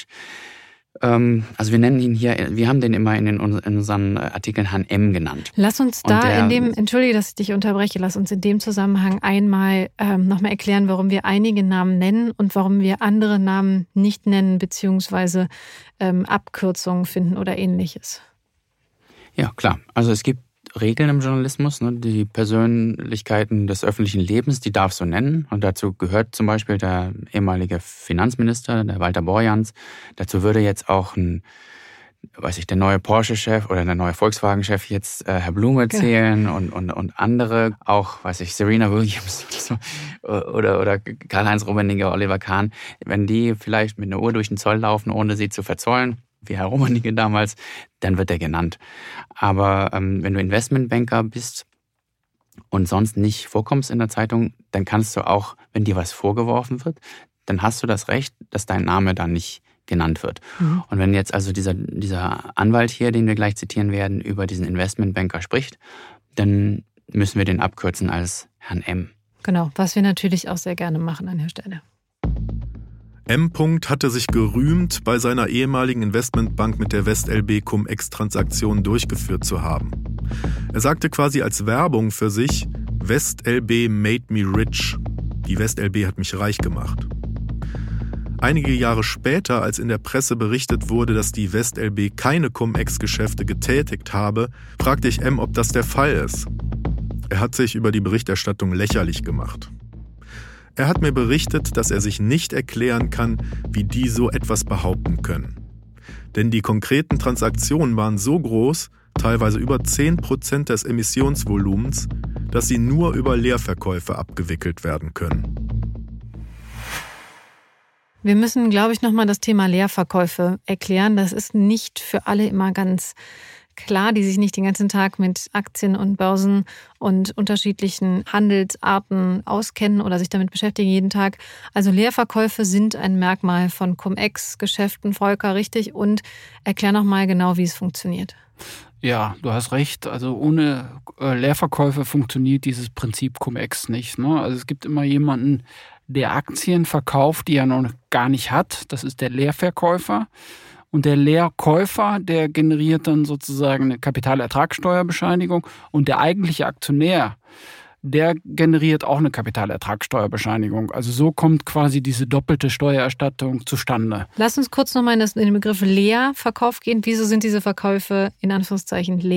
also wir nennen ihn hier, wir haben den immer in unseren Artikeln Herrn M. genannt. Lass uns da entschuldige, dass ich dich unterbreche, lass uns in dem Zusammenhang einmal nochmal erklären, warum wir einige Namen nennen und warum wir andere Namen nicht nennen, beziehungsweise Abkürzungen finden oder ähnliches. Ja, klar. Also es gibt Regeln im Journalismus, ne? Die Persönlichkeiten des öffentlichen Lebens, die darfst du nennen. Und dazu gehört zum Beispiel der ehemalige Finanzminister, der Walter Borjans. Dazu würde jetzt auch der neue Porsche-Chef oder der neue Volkswagen-Chef jetzt Herr Blume zählen und andere, auch, Serena Williams oder Karl-Heinz Rummenigge, Oliver Kahn. Wenn die vielleicht mit einer Uhr durch den Zoll laufen, ohne sie zu verzollen, wie Herr Rummenigge damals, dann wird er genannt. Aber wenn du Investmentbanker bist und sonst nicht vorkommst in der Zeitung, dann kannst du auch, wenn dir was vorgeworfen wird, dann hast du das Recht, dass dein Name dann nicht genannt wird. Mhm. Und wenn jetzt also dieser Anwalt hier, den wir gleich zitieren werden, über diesen Investmentbanker spricht, dann müssen wir den abkürzen als Herrn M. Genau, was wir natürlich auch sehr gerne machen an der Stelle. M. hatte sich gerühmt, bei seiner ehemaligen Investmentbank mit der WestLB Cum-Ex-Transaktion durchgeführt zu haben. Er sagte quasi als Werbung für sich, WestLB made me rich. Die WestLB hat mich reich gemacht. Einige Jahre später, als in der Presse berichtet wurde, dass die WestLB keine Cum-Ex-Geschäfte getätigt habe, fragte ich M., ob das der Fall ist. Er hat sich über die Berichterstattung lächerlich gemacht. Er hat mir berichtet, dass er sich nicht erklären kann, wie die so etwas behaupten können. Denn die konkreten Transaktionen waren so groß, teilweise über 10% des Emissionsvolumens, dass sie nur über Leerverkäufe abgewickelt werden können. Wir müssen, glaube ich, nochmal das Thema Leerverkäufe erklären. Das ist nicht für alle immer ganz klar, die sich nicht den ganzen Tag mit Aktien und Börsen und unterschiedlichen Handelsarten auskennen oder sich damit beschäftigen jeden Tag. Also Leerverkäufe sind ein Merkmal von Cum-Ex-Geschäften, Volker, richtig? Und erklär nochmal genau, wie es funktioniert. Ja, du hast recht. Also ohne Leerverkäufe funktioniert dieses Prinzip Cum-Ex nicht. Ne? Also es gibt immer jemanden, der Aktien verkauft, die er noch gar nicht hat. Das ist der Leerverkäufer. Und der Leerkäufer, der generiert dann sozusagen eine Kapitalertragssteuerbescheinigung. Und der eigentliche Aktionär, der generiert auch eine Kapitalertragssteuerbescheinigung. Also so kommt quasi diese doppelte Steuererstattung zustande. Lass uns kurz nochmal in den Begriff Leerverkauf gehen. Wieso sind diese Verkäufe in Anführungszeichen leer?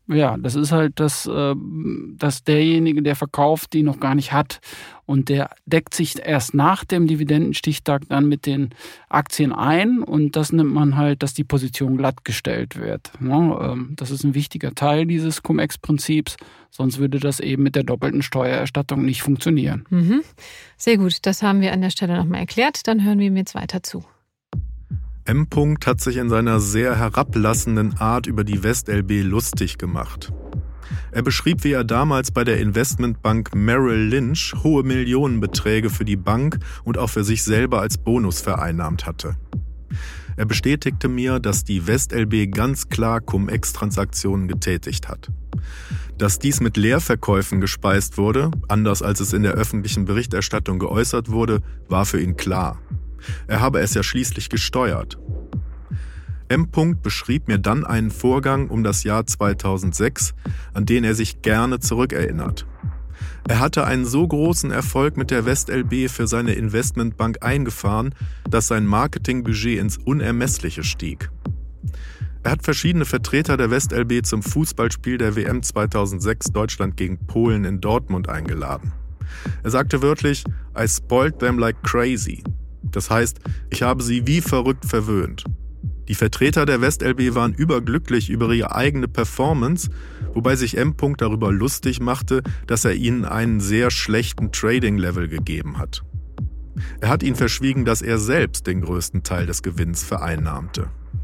Ja, das ist halt dass derjenige, der verkauft, die noch gar nicht hat. Und der deckt sich erst nach dem Dividendenstichtag dann mit den Aktien ein. Und das nimmt man halt, dass die Position glattgestellt wird. Das ist ein wichtiger Teil dieses Cum-Ex-Prinzips. Sonst würde das eben mit der doppelten Steuererstattung nicht funktionieren. Mhm. Sehr gut, das haben wir an der Stelle nochmal erklärt. Dann hören wir ihm jetzt weiter zu. M. hat sich in seiner sehr herablassenden Art über die WestLB lustig gemacht. Er beschrieb, wie er damals bei der Investmentbank Merrill Lynch hohe Millionenbeträge für die Bank und auch für sich selber als Bonus vereinnahmt hatte. Er bestätigte mir, dass die WestLB ganz klar Cum-Ex-Transaktionen getätigt hat. Dass dies mit Leerverkäufen gespeist wurde, anders als es in der öffentlichen Berichterstattung geäußert wurde, war für ihn klar. Er habe es ja schließlich gesteuert. M. beschrieb mir dann einen Vorgang um das Jahr 2006, an den er sich gerne zurückerinnert. Er hatte einen so großen Erfolg mit der WestLB für seine Investmentbank eingefahren, dass sein Marketingbudget ins Unermessliche stieg. Er hat verschiedene Vertreter der WestLB zum Fußballspiel der WM 2006 Deutschland gegen Polen in Dortmund eingeladen. Er sagte wörtlich, I spoiled them like crazy. Das heißt, ich habe sie wie verrückt verwöhnt. Die Vertreter der WestLB waren überglücklich über ihre eigene Performance, wobei sich M. darüber lustig machte, dass er ihnen einen sehr schlechten Trading-Level gegeben hat. Er hat ihnen verschwiegen, dass er selbst den größten Teil des Gewinns vereinnahmte.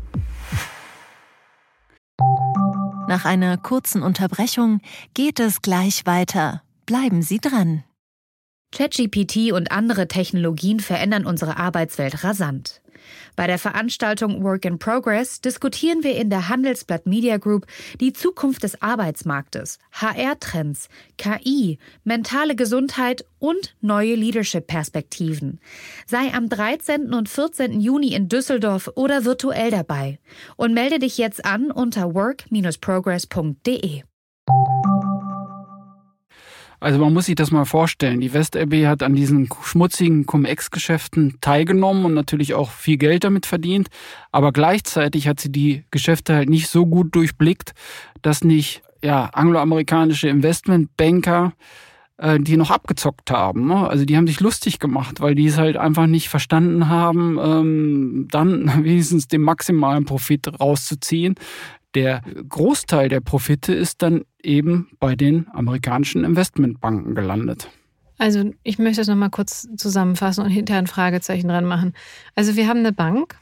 Nach einer kurzen Unterbrechung geht es gleich weiter. Bleiben Sie dran. ChatGPT und andere Technologien verändern unsere Arbeitswelt rasant. Bei der Veranstaltung Work in Progress diskutieren wir in der Handelsblatt Media Group die Zukunft des Arbeitsmarktes, HR-Trends, KI, mentale Gesundheit und neue Leadership-Perspektiven. Sei am 13. und 14. Juni in Düsseldorf oder virtuell dabei und melde dich jetzt an unter work-progress.de. Also man muss sich das mal vorstellen. Die WestLB hat an diesen schmutzigen Cum-Ex-Geschäften teilgenommen und natürlich auch viel Geld damit verdient. Aber gleichzeitig hat sie die Geschäfte halt nicht so gut durchblickt, dass nicht angloamerikanische Investmentbanker die noch abgezockt haben. Also die haben sich lustig gemacht, weil die es halt einfach nicht verstanden haben, dann wenigstens den maximalen Profit rauszuziehen. Der Großteil der Profite ist dann eben bei den amerikanischen Investmentbanken gelandet. Also ich möchte das nochmal kurz zusammenfassen und hinterher ein Fragezeichen dran machen. Also wir haben eine Bank,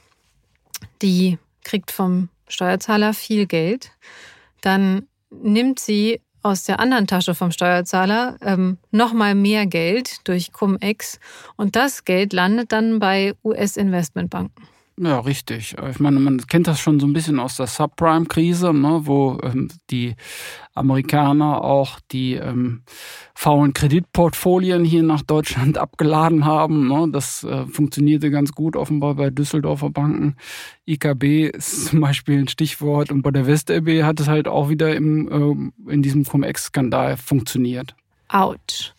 die kriegt vom Steuerzahler viel Geld. Dann nimmt sie aus der anderen Tasche vom Steuerzahler nochmal mehr Geld durch Cum-Ex. Und das Geld landet dann bei US-Investmentbanken. Ja, richtig. Ich meine, man kennt das schon so ein bisschen aus der Subprime-Krise, ne, wo die Amerikaner auch die faulen Kreditportfolien hier nach Deutschland abgeladen haben. Ne. Das funktionierte ganz gut offenbar bei Düsseldorfer Banken. IKB ist zum Beispiel ein Stichwort. Und bei der WestLB hat es halt auch wieder in diesem Cum-Ex-Skandal funktioniert. Autsch.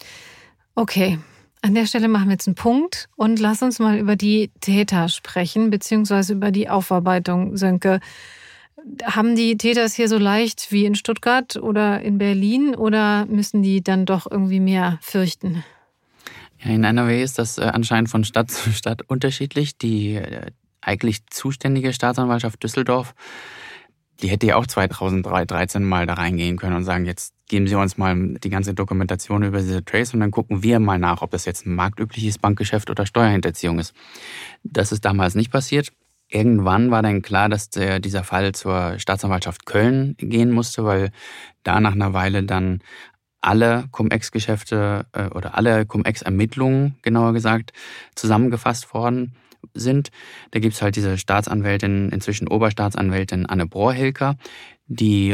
Okay. An der Stelle machen wir jetzt einen Punkt und lass uns mal über die Täter sprechen, beziehungsweise über die Aufarbeitung, Sönke. Haben die Täter es hier so leicht wie in Stuttgart oder in Berlin oder müssen die dann doch irgendwie mehr fürchten? Ja, in NRW ist das anscheinend von Stadt zu Stadt unterschiedlich. Die eigentlich zuständige Staatsanwaltschaft Düsseldorf, die hätte ja auch 2013 mal da reingehen können und sagen, jetzt geben Sie uns mal die ganze Dokumentation über diese Trades und dann gucken wir mal nach, ob das jetzt ein marktübliches Bankgeschäft oder Steuerhinterziehung ist. Das ist damals nicht passiert. Irgendwann war dann klar, dass dieser Fall zur Staatsanwaltschaft Köln gehen musste, weil da nach einer Weile dann alle Cum-Ex-Geschäfte oder alle Cum-Ex-Ermittlungen, genauer gesagt, zusammengefasst worden sind. Da gibt's halt diese Staatsanwältin, inzwischen Oberstaatsanwältin Anne Brohr-Hilker, die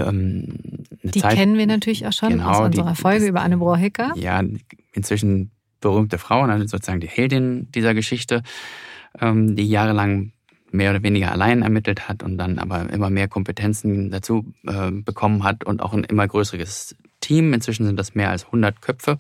kennen wir natürlich auch schon aus unserer Folge über Anne Brohr-Hilker. Ja, inzwischen berühmte Frau, also sozusagen die Heldin dieser Geschichte, die jahrelang mehr oder weniger allein ermittelt hat und dann aber immer mehr Kompetenzen dazu bekommen hat und auch ein immer größeres Team. Inzwischen sind das mehr als 100 Köpfe.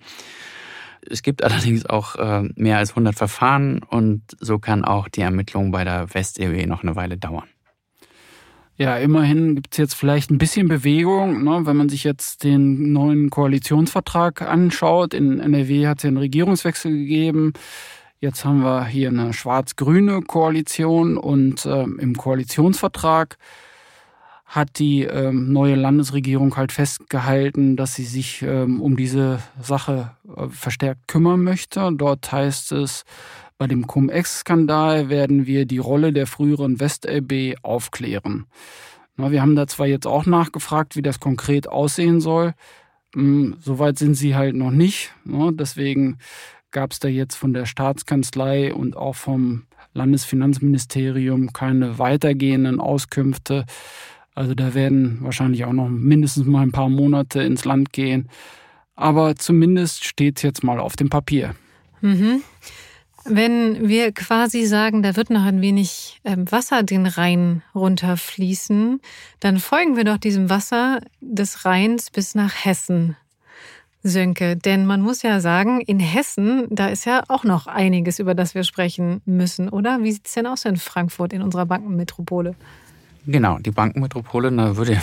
Es gibt allerdings auch mehr als 100 Verfahren und so kann auch die Ermittlung bei der WestLB noch eine Weile dauern. Ja, immerhin gibt es jetzt vielleicht ein bisschen Bewegung, ne? Wenn man sich jetzt den neuen Koalitionsvertrag anschaut. In NRW hat es ja einen Regierungswechsel gegeben. Jetzt haben wir hier eine schwarz-grüne Koalition und im Koalitionsvertrag hat die neue Landesregierung halt festgehalten, dass sie sich um diese Sache verstärkt kümmern möchte. Dort heißt es, bei dem Cum-Ex-Skandal werden wir die Rolle der früheren WestLB aufklären. Wir haben da zwar jetzt auch nachgefragt, wie das konkret aussehen soll. Soweit sind sie halt noch nicht. Deswegen gab es da jetzt von der Staatskanzlei und auch vom Landesfinanzministerium keine weitergehenden Auskünfte. Also da werden wahrscheinlich auch noch mindestens mal ein paar Monate ins Land gehen. Aber zumindest steht es jetzt mal auf dem Papier. Mhm. Wenn wir quasi sagen, da wird noch ein wenig Wasser den Rhein runterfließen, dann folgen wir doch diesem Wasser des Rheins bis nach Hessen, Sönke. Denn man muss ja sagen, in Hessen, da ist ja auch noch einiges, über das wir sprechen müssen, oder? Wie sieht es denn aus in Frankfurt, in unserer Bankenmetropole? Genau, die Bankenmetropole, da würde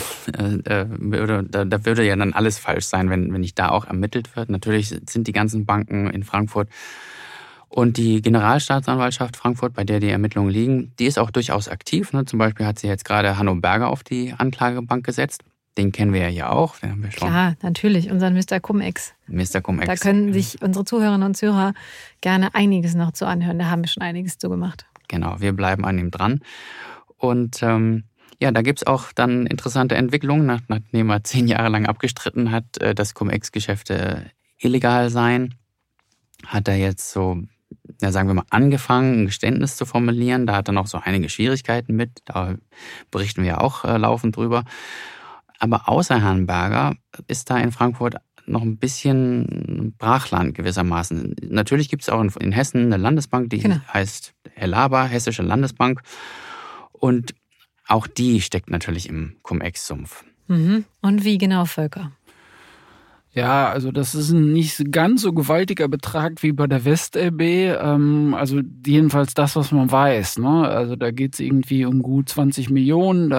ja dann alles falsch sein, wenn nicht da auch ermittelt wird. Natürlich sind die ganzen Banken in Frankfurt und die Generalstaatsanwaltschaft Frankfurt, bei der die Ermittlungen liegen, die ist auch durchaus aktiv. Zum Beispiel hat sie jetzt gerade Hanno Berger auf die Anklagebank gesetzt. Den kennen wir ja hier auch. Den haben wir schon. Klar, natürlich, unseren Mr. Cum-Ex. Mr. Cum-Ex. Da können sich unsere Zuhörerinnen und Zuhörer gerne einiges noch zu anhören. Da haben wir schon einiges zu gemacht. Genau, wir bleiben an ihm dran. Und ja, da gibt's auch dann interessante Entwicklungen, nachdem er 10 Jahre lang abgestritten hat, dass Cum-Ex-Geschäfte illegal seien, hat er jetzt so, ja, sagen wir mal, angefangen, ein Geständnis zu formulieren. Da hat er noch so einige Schwierigkeiten mit, da berichten wir auch laufend drüber. Aber außer Herrn Berger ist da in Frankfurt noch ein bisschen Brachland gewissermaßen. Natürlich gibt's auch in Hessen eine Landesbank, die heißt HELABA, Hessische Landesbank. Und auch die steckt natürlich im Cum-Ex-Sumpf. Mhm. Und wie genau, Volker? Ja, also das ist ein nicht ganz so gewaltiger Betrag wie bei der WestLB. Also jedenfalls das, was man weiß. Ne? Also da geht es irgendwie um gut 20 Millionen.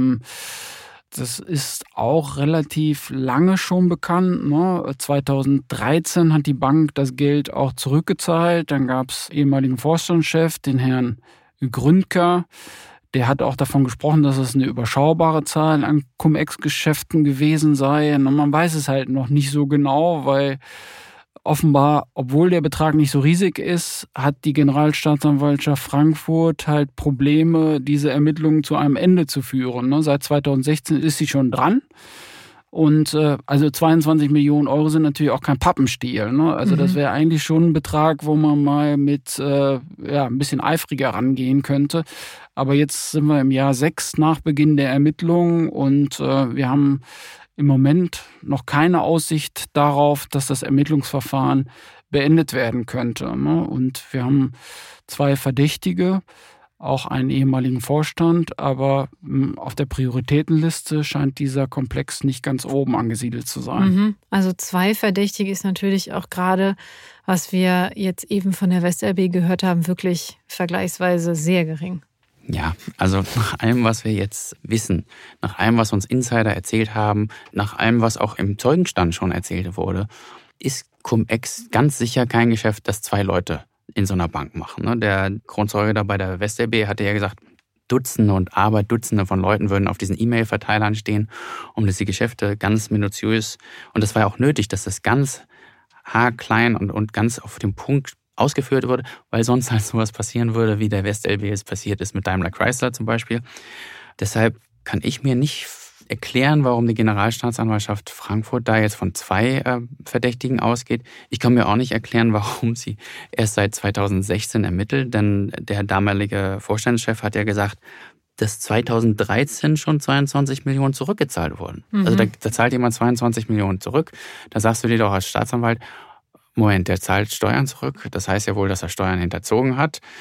Das ist auch relativ lange schon bekannt. Ne? 2013 hat die Bank das Geld auch zurückgezahlt. Dann gab es ehemaligen Vorstandschef, den Herrn Gründker. Der hat auch davon gesprochen, dass es eine überschaubare Zahl an Cum-Ex-Geschäften gewesen sei. Und man weiß es halt noch nicht so genau, weil offenbar, obwohl der Betrag nicht so riesig ist, hat die Generalstaatsanwaltschaft Frankfurt halt Probleme, diese Ermittlungen zu einem Ende zu führen. Seit 2016 ist sie schon dran. Und also 22 Millionen Euro sind natürlich auch kein Pappenstiel. Ne? Also das wäre eigentlich schon ein Betrag, wo man mal mit ein bisschen eifriger rangehen könnte. Aber jetzt sind wir im Jahr 6 nach Beginn der Ermittlungen und wir haben im Moment noch keine Aussicht darauf, dass das Ermittlungsverfahren beendet werden könnte. Ne? Und wir haben 2 Verdächtige, auch einen ehemaligen Vorstand, aber auf der Prioritätenliste scheint dieser Komplex nicht ganz oben angesiedelt zu sein. Also 2 Verdächtige ist natürlich auch gerade, was wir jetzt eben von der WestLB gehört haben, wirklich vergleichsweise sehr gering. Ja, also nach allem, was wir jetzt wissen, nach allem, was uns Insider erzählt haben, nach allem, was auch im Zeugenstand schon erzählt wurde, ist Cum-Ex ganz sicher kein Geschäft, das 2 Leute in so einer Bank machen. Der Kronzeuge da bei der WestLB hatte ja gesagt, Dutzende und Dutzende von Leuten würden auf diesen E-Mail-Verteilern stehen, um dass die Geschäfte ganz minutiös, und das war ja auch nötig, dass das ganz haarklein und ganz auf den Punkt ausgeführt wurde, weil sonst halt sowas passieren würde, wie der WestLB es passiert ist mit Daimler Chrysler zum Beispiel. Deshalb kann ich mir nicht erklären, warum die Generalstaatsanwaltschaft Frankfurt da jetzt von 2 Verdächtigen ausgeht. Ich kann mir auch nicht erklären, warum sie erst seit 2016 ermittelt, denn der damalige Vorstandschef hat ja gesagt, dass 2013 schon 22 Millionen zurückgezahlt wurden. Also da zahlt jemand 22 Millionen zurück. Da sagst du dir doch als Staatsanwalt, Moment, der zahlt Steuern zurück. Das heißt ja wohl, dass er Steuern hinterzogen hat.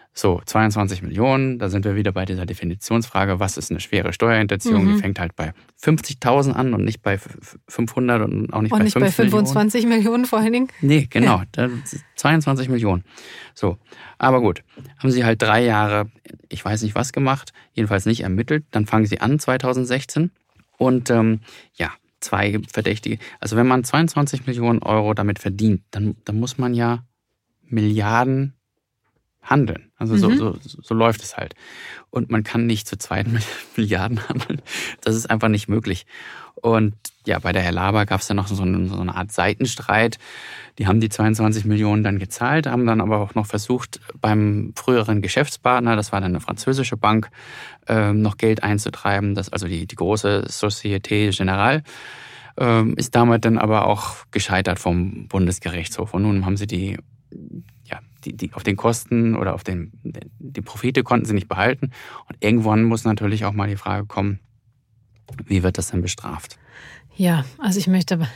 So, 22 Millionen, da sind wir wieder bei dieser Definitionsfrage, was ist eine schwere Steuerhinterziehung? Die fängt halt bei 50.000 an und nicht bei 500 und auch nicht bei 5 Millionen. Und nicht bei 25 Millionen vor allen Dingen? Nee, genau, 22 Millionen. So, aber gut, haben sie halt 3 Jahre, ich weiß nicht was gemacht, jedenfalls nicht ermittelt. Dann fangen sie an 2016 und 2 Verdächtige. Also wenn man 22 Millionen Euro damit verdient, dann muss man ja Milliarden handeln. Also so läuft es halt. Und man kann nicht zu zweit mit Milliarden handeln. Das ist einfach nicht möglich. Und ja, bei der Herr Laber gab es dann noch so eine Art Seitenstreit. Die haben die 22 Millionen dann gezahlt, haben dann aber auch noch versucht, beim früheren Geschäftspartner, das war dann eine französische Bank, noch Geld einzutreiben. Das, also die große Société Générale ist damit dann aber auch gescheitert vom Bundesgerichtshof. Und nun haben sie die auf den Kosten oder auf die Profite konnten sie nicht behalten. Und irgendwann muss natürlich auch mal die Frage kommen, wie wird das denn bestraft? Ja, also ich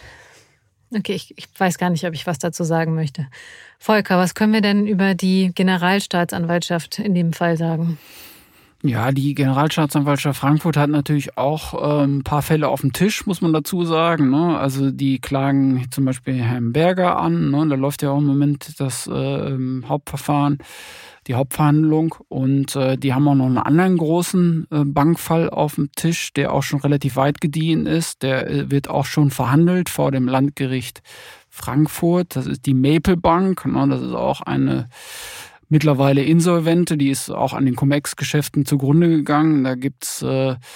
weiß gar nicht, ob ich was dazu sagen möchte. Volker, was können wir denn über die Generalstaatsanwaltschaft in dem Fall sagen? Ja, die Generalstaatsanwaltschaft Frankfurt hat natürlich auch ein paar Fälle auf dem Tisch, muss man dazu sagen. Ne? Also die klagen zum Beispiel Herrn Berger an. Ne? Da läuft ja auch im Moment das Hauptverfahren, die Hauptverhandlung. Und die haben auch noch einen anderen großen Bankfall auf dem Tisch, der auch schon relativ weit gediehen ist. Der wird auch schon verhandelt vor dem Landgericht Frankfurt. Das ist die Maple Bank. Ne? Das ist auch eine mittlerweile insolvente, die ist auch an den Cum-Ex-Geschäften zugrunde gegangen. Da gibt's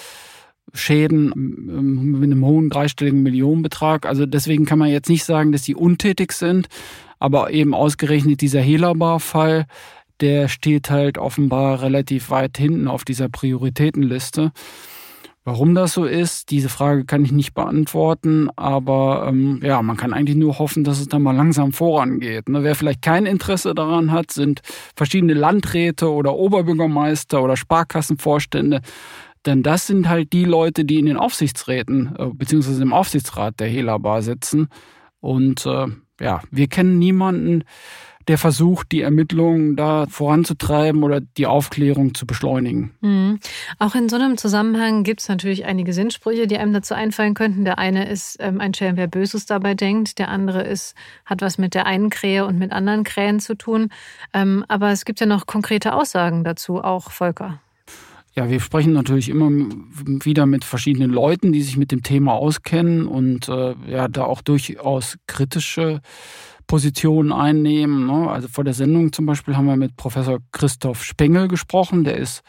Schäden mit einem hohen dreistelligen Millionenbetrag. Also deswegen kann man jetzt nicht sagen, dass die untätig sind, aber eben ausgerechnet dieser Hellerbar-Fall, der steht halt offenbar relativ weit hinten auf dieser Prioritätenliste. Warum das so ist, diese Frage kann ich nicht beantworten, aber man kann eigentlich nur hoffen, dass es dann mal langsam vorangeht. Ne? Wer vielleicht kein Interesse daran hat, sind verschiedene Landräte oder Oberbürgermeister oder Sparkassenvorstände, denn das sind halt die Leute, die in den Aufsichtsräten beziehungsweise im Aufsichtsrat der Hellerbar sitzen. Und wir kennen niemanden, der versucht, die Ermittlungen da voranzutreiben oder die Aufklärung zu beschleunigen. Mhm. Auch in so einem Zusammenhang gibt es natürlich einige Sinnsprüche, die einem dazu einfallen könnten. Der eine ist, ein Schelm, wer Böses dabei denkt. Der andere hat was mit der einen Krähe und mit anderen Krähen zu tun. Aber es gibt ja noch konkrete Aussagen dazu, auch Volker. Ja, wir sprechen natürlich immer wieder mit verschiedenen Leuten, die sich mit dem Thema auskennen und da auch durchaus kritische Positionen einnehmen. Ne? Also vor der Sendung zum Beispiel haben wir mit Professor Christoph Spengel gesprochen. Der ist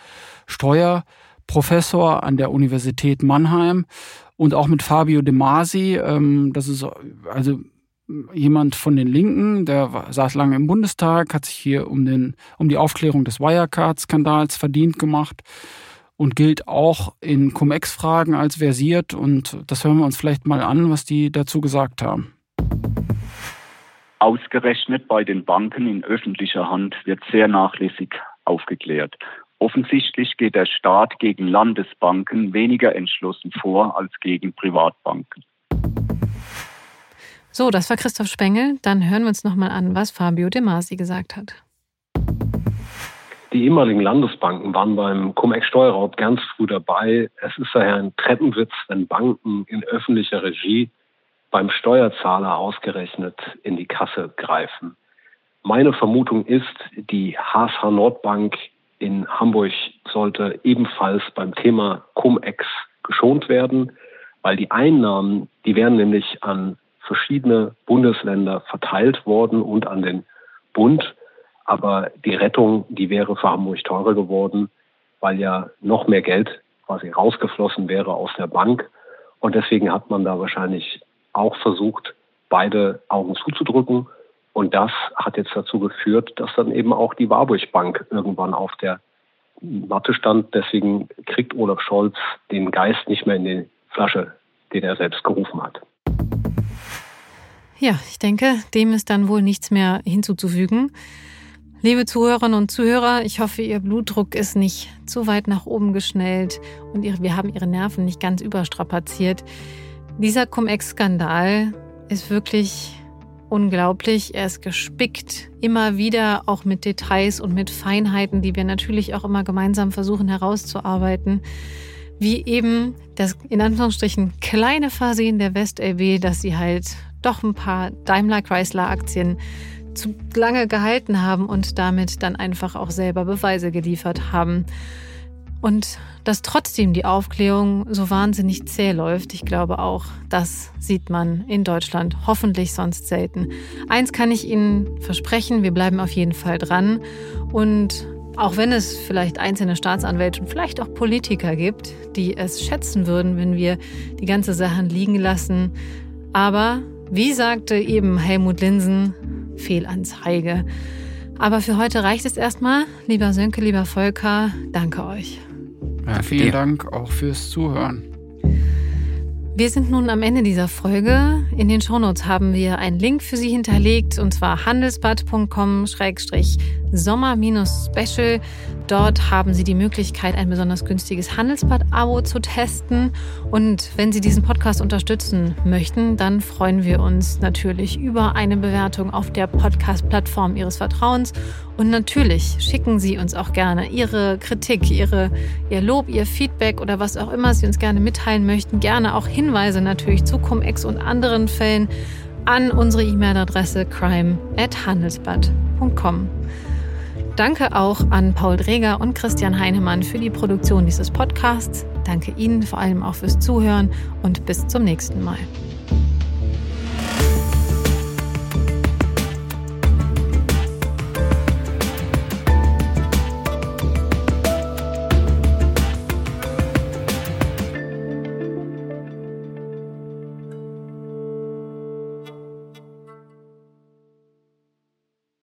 Steuerprofessor an der Universität Mannheim und auch mit Fabio De Masi. Das ist also jemand von den Linken, der saß lange im Bundestag, hat sich hier um die Aufklärung des Wirecard-Skandals verdient gemacht und gilt auch in Cum-Ex-Fragen als versiert. Und das hören wir uns vielleicht mal an, was die dazu gesagt haben. Ausgerechnet bei den Banken in öffentlicher Hand wird sehr nachlässig aufgeklärt. Offensichtlich geht der Staat gegen Landesbanken weniger entschlossen vor als gegen Privatbanken. So, das war Christoph Spengel. Dann hören wir uns nochmal an, was Fabio De Masi gesagt hat. Die ehemaligen Landesbanken waren beim Cum-Ex-Steuerraub ganz früh dabei. Es ist daher ein Treppenwitz, wenn Banken in öffentlicher Regie beim Steuerzahler ausgerechnet in die Kasse greifen. Meine Vermutung ist, die HSH Nordbank in Hamburg sollte ebenfalls beim Thema Cum-Ex geschont werden, weil die Einnahmen, die wären nämlich an verschiedene Bundesländer verteilt worden und an den Bund. Aber die Rettung, die wäre für Hamburg teurer geworden, weil ja noch mehr Geld quasi rausgeflossen wäre aus der Bank. Und deswegen hat man da wahrscheinlich auch versucht, beide Augen zuzudrücken. Und das hat jetzt dazu geführt, dass dann eben auch die Warburg Bank irgendwann auf der Matte stand. Deswegen kriegt Olaf Scholz den Geist nicht mehr in die Flasche, den er selbst gerufen hat. Ja, ich denke, dem ist dann wohl nichts mehr hinzuzufügen. Liebe Zuhörerinnen und Zuhörer, ich hoffe, Ihr Blutdruck ist nicht zu weit nach oben geschnellt und wir haben Ihre Nerven nicht ganz überstrapaziert. Dieser Cum-Ex-Skandal ist wirklich unglaublich. Er ist gespickt, immer wieder auch mit Details und mit Feinheiten, die wir natürlich auch immer gemeinsam versuchen herauszuarbeiten. Wie eben das in Anführungsstrichen kleine Versehen der WestLB, dass sie halt doch ein paar Daimler-Chrysler-Aktien zu lange gehalten haben und damit dann einfach auch selber Beweise geliefert haben. Und dass trotzdem die Aufklärung so wahnsinnig zäh läuft, ich glaube auch, das sieht man in Deutschland hoffentlich sonst selten. Eins kann ich Ihnen versprechen, wir bleiben auf jeden Fall dran. Und auch wenn es vielleicht einzelne Staatsanwälte und vielleicht auch Politiker gibt, die es schätzen würden, wenn wir die ganze Sache liegen lassen. Aber wie sagte eben Helmut Linsen, Fehlanzeige. Aber für heute reicht es erstmal. Lieber Sönke, lieber Volker, danke euch. Ja, vielen Dank auch fürs Zuhören. Wir sind nun am Ende dieser Folge. In den Shownotes haben wir einen Link für Sie hinterlegt, und zwar handelsblatt.com/sommer-special. Dort haben Sie die Möglichkeit, ein besonders günstiges Handelsblatt-Abo zu testen. Und wenn Sie diesen Podcast unterstützen möchten, dann freuen wir uns natürlich über eine Bewertung auf der Podcast-Plattform Ihres Vertrauens. Und natürlich schicken Sie uns auch gerne Ihre Kritik, Ihr Lob, Ihr Feedback oder was auch immer Sie uns gerne mitteilen möchten. Gerne auch Hinweise natürlich zu Cum-Ex und anderen Fällen an unsere E-Mail-Adresse crime@handelsblatt.com. Danke auch an Paul Dreger und Christian Heinemann für die Produktion dieses Podcasts. Danke Ihnen vor allem auch fürs Zuhören und bis zum nächsten Mal.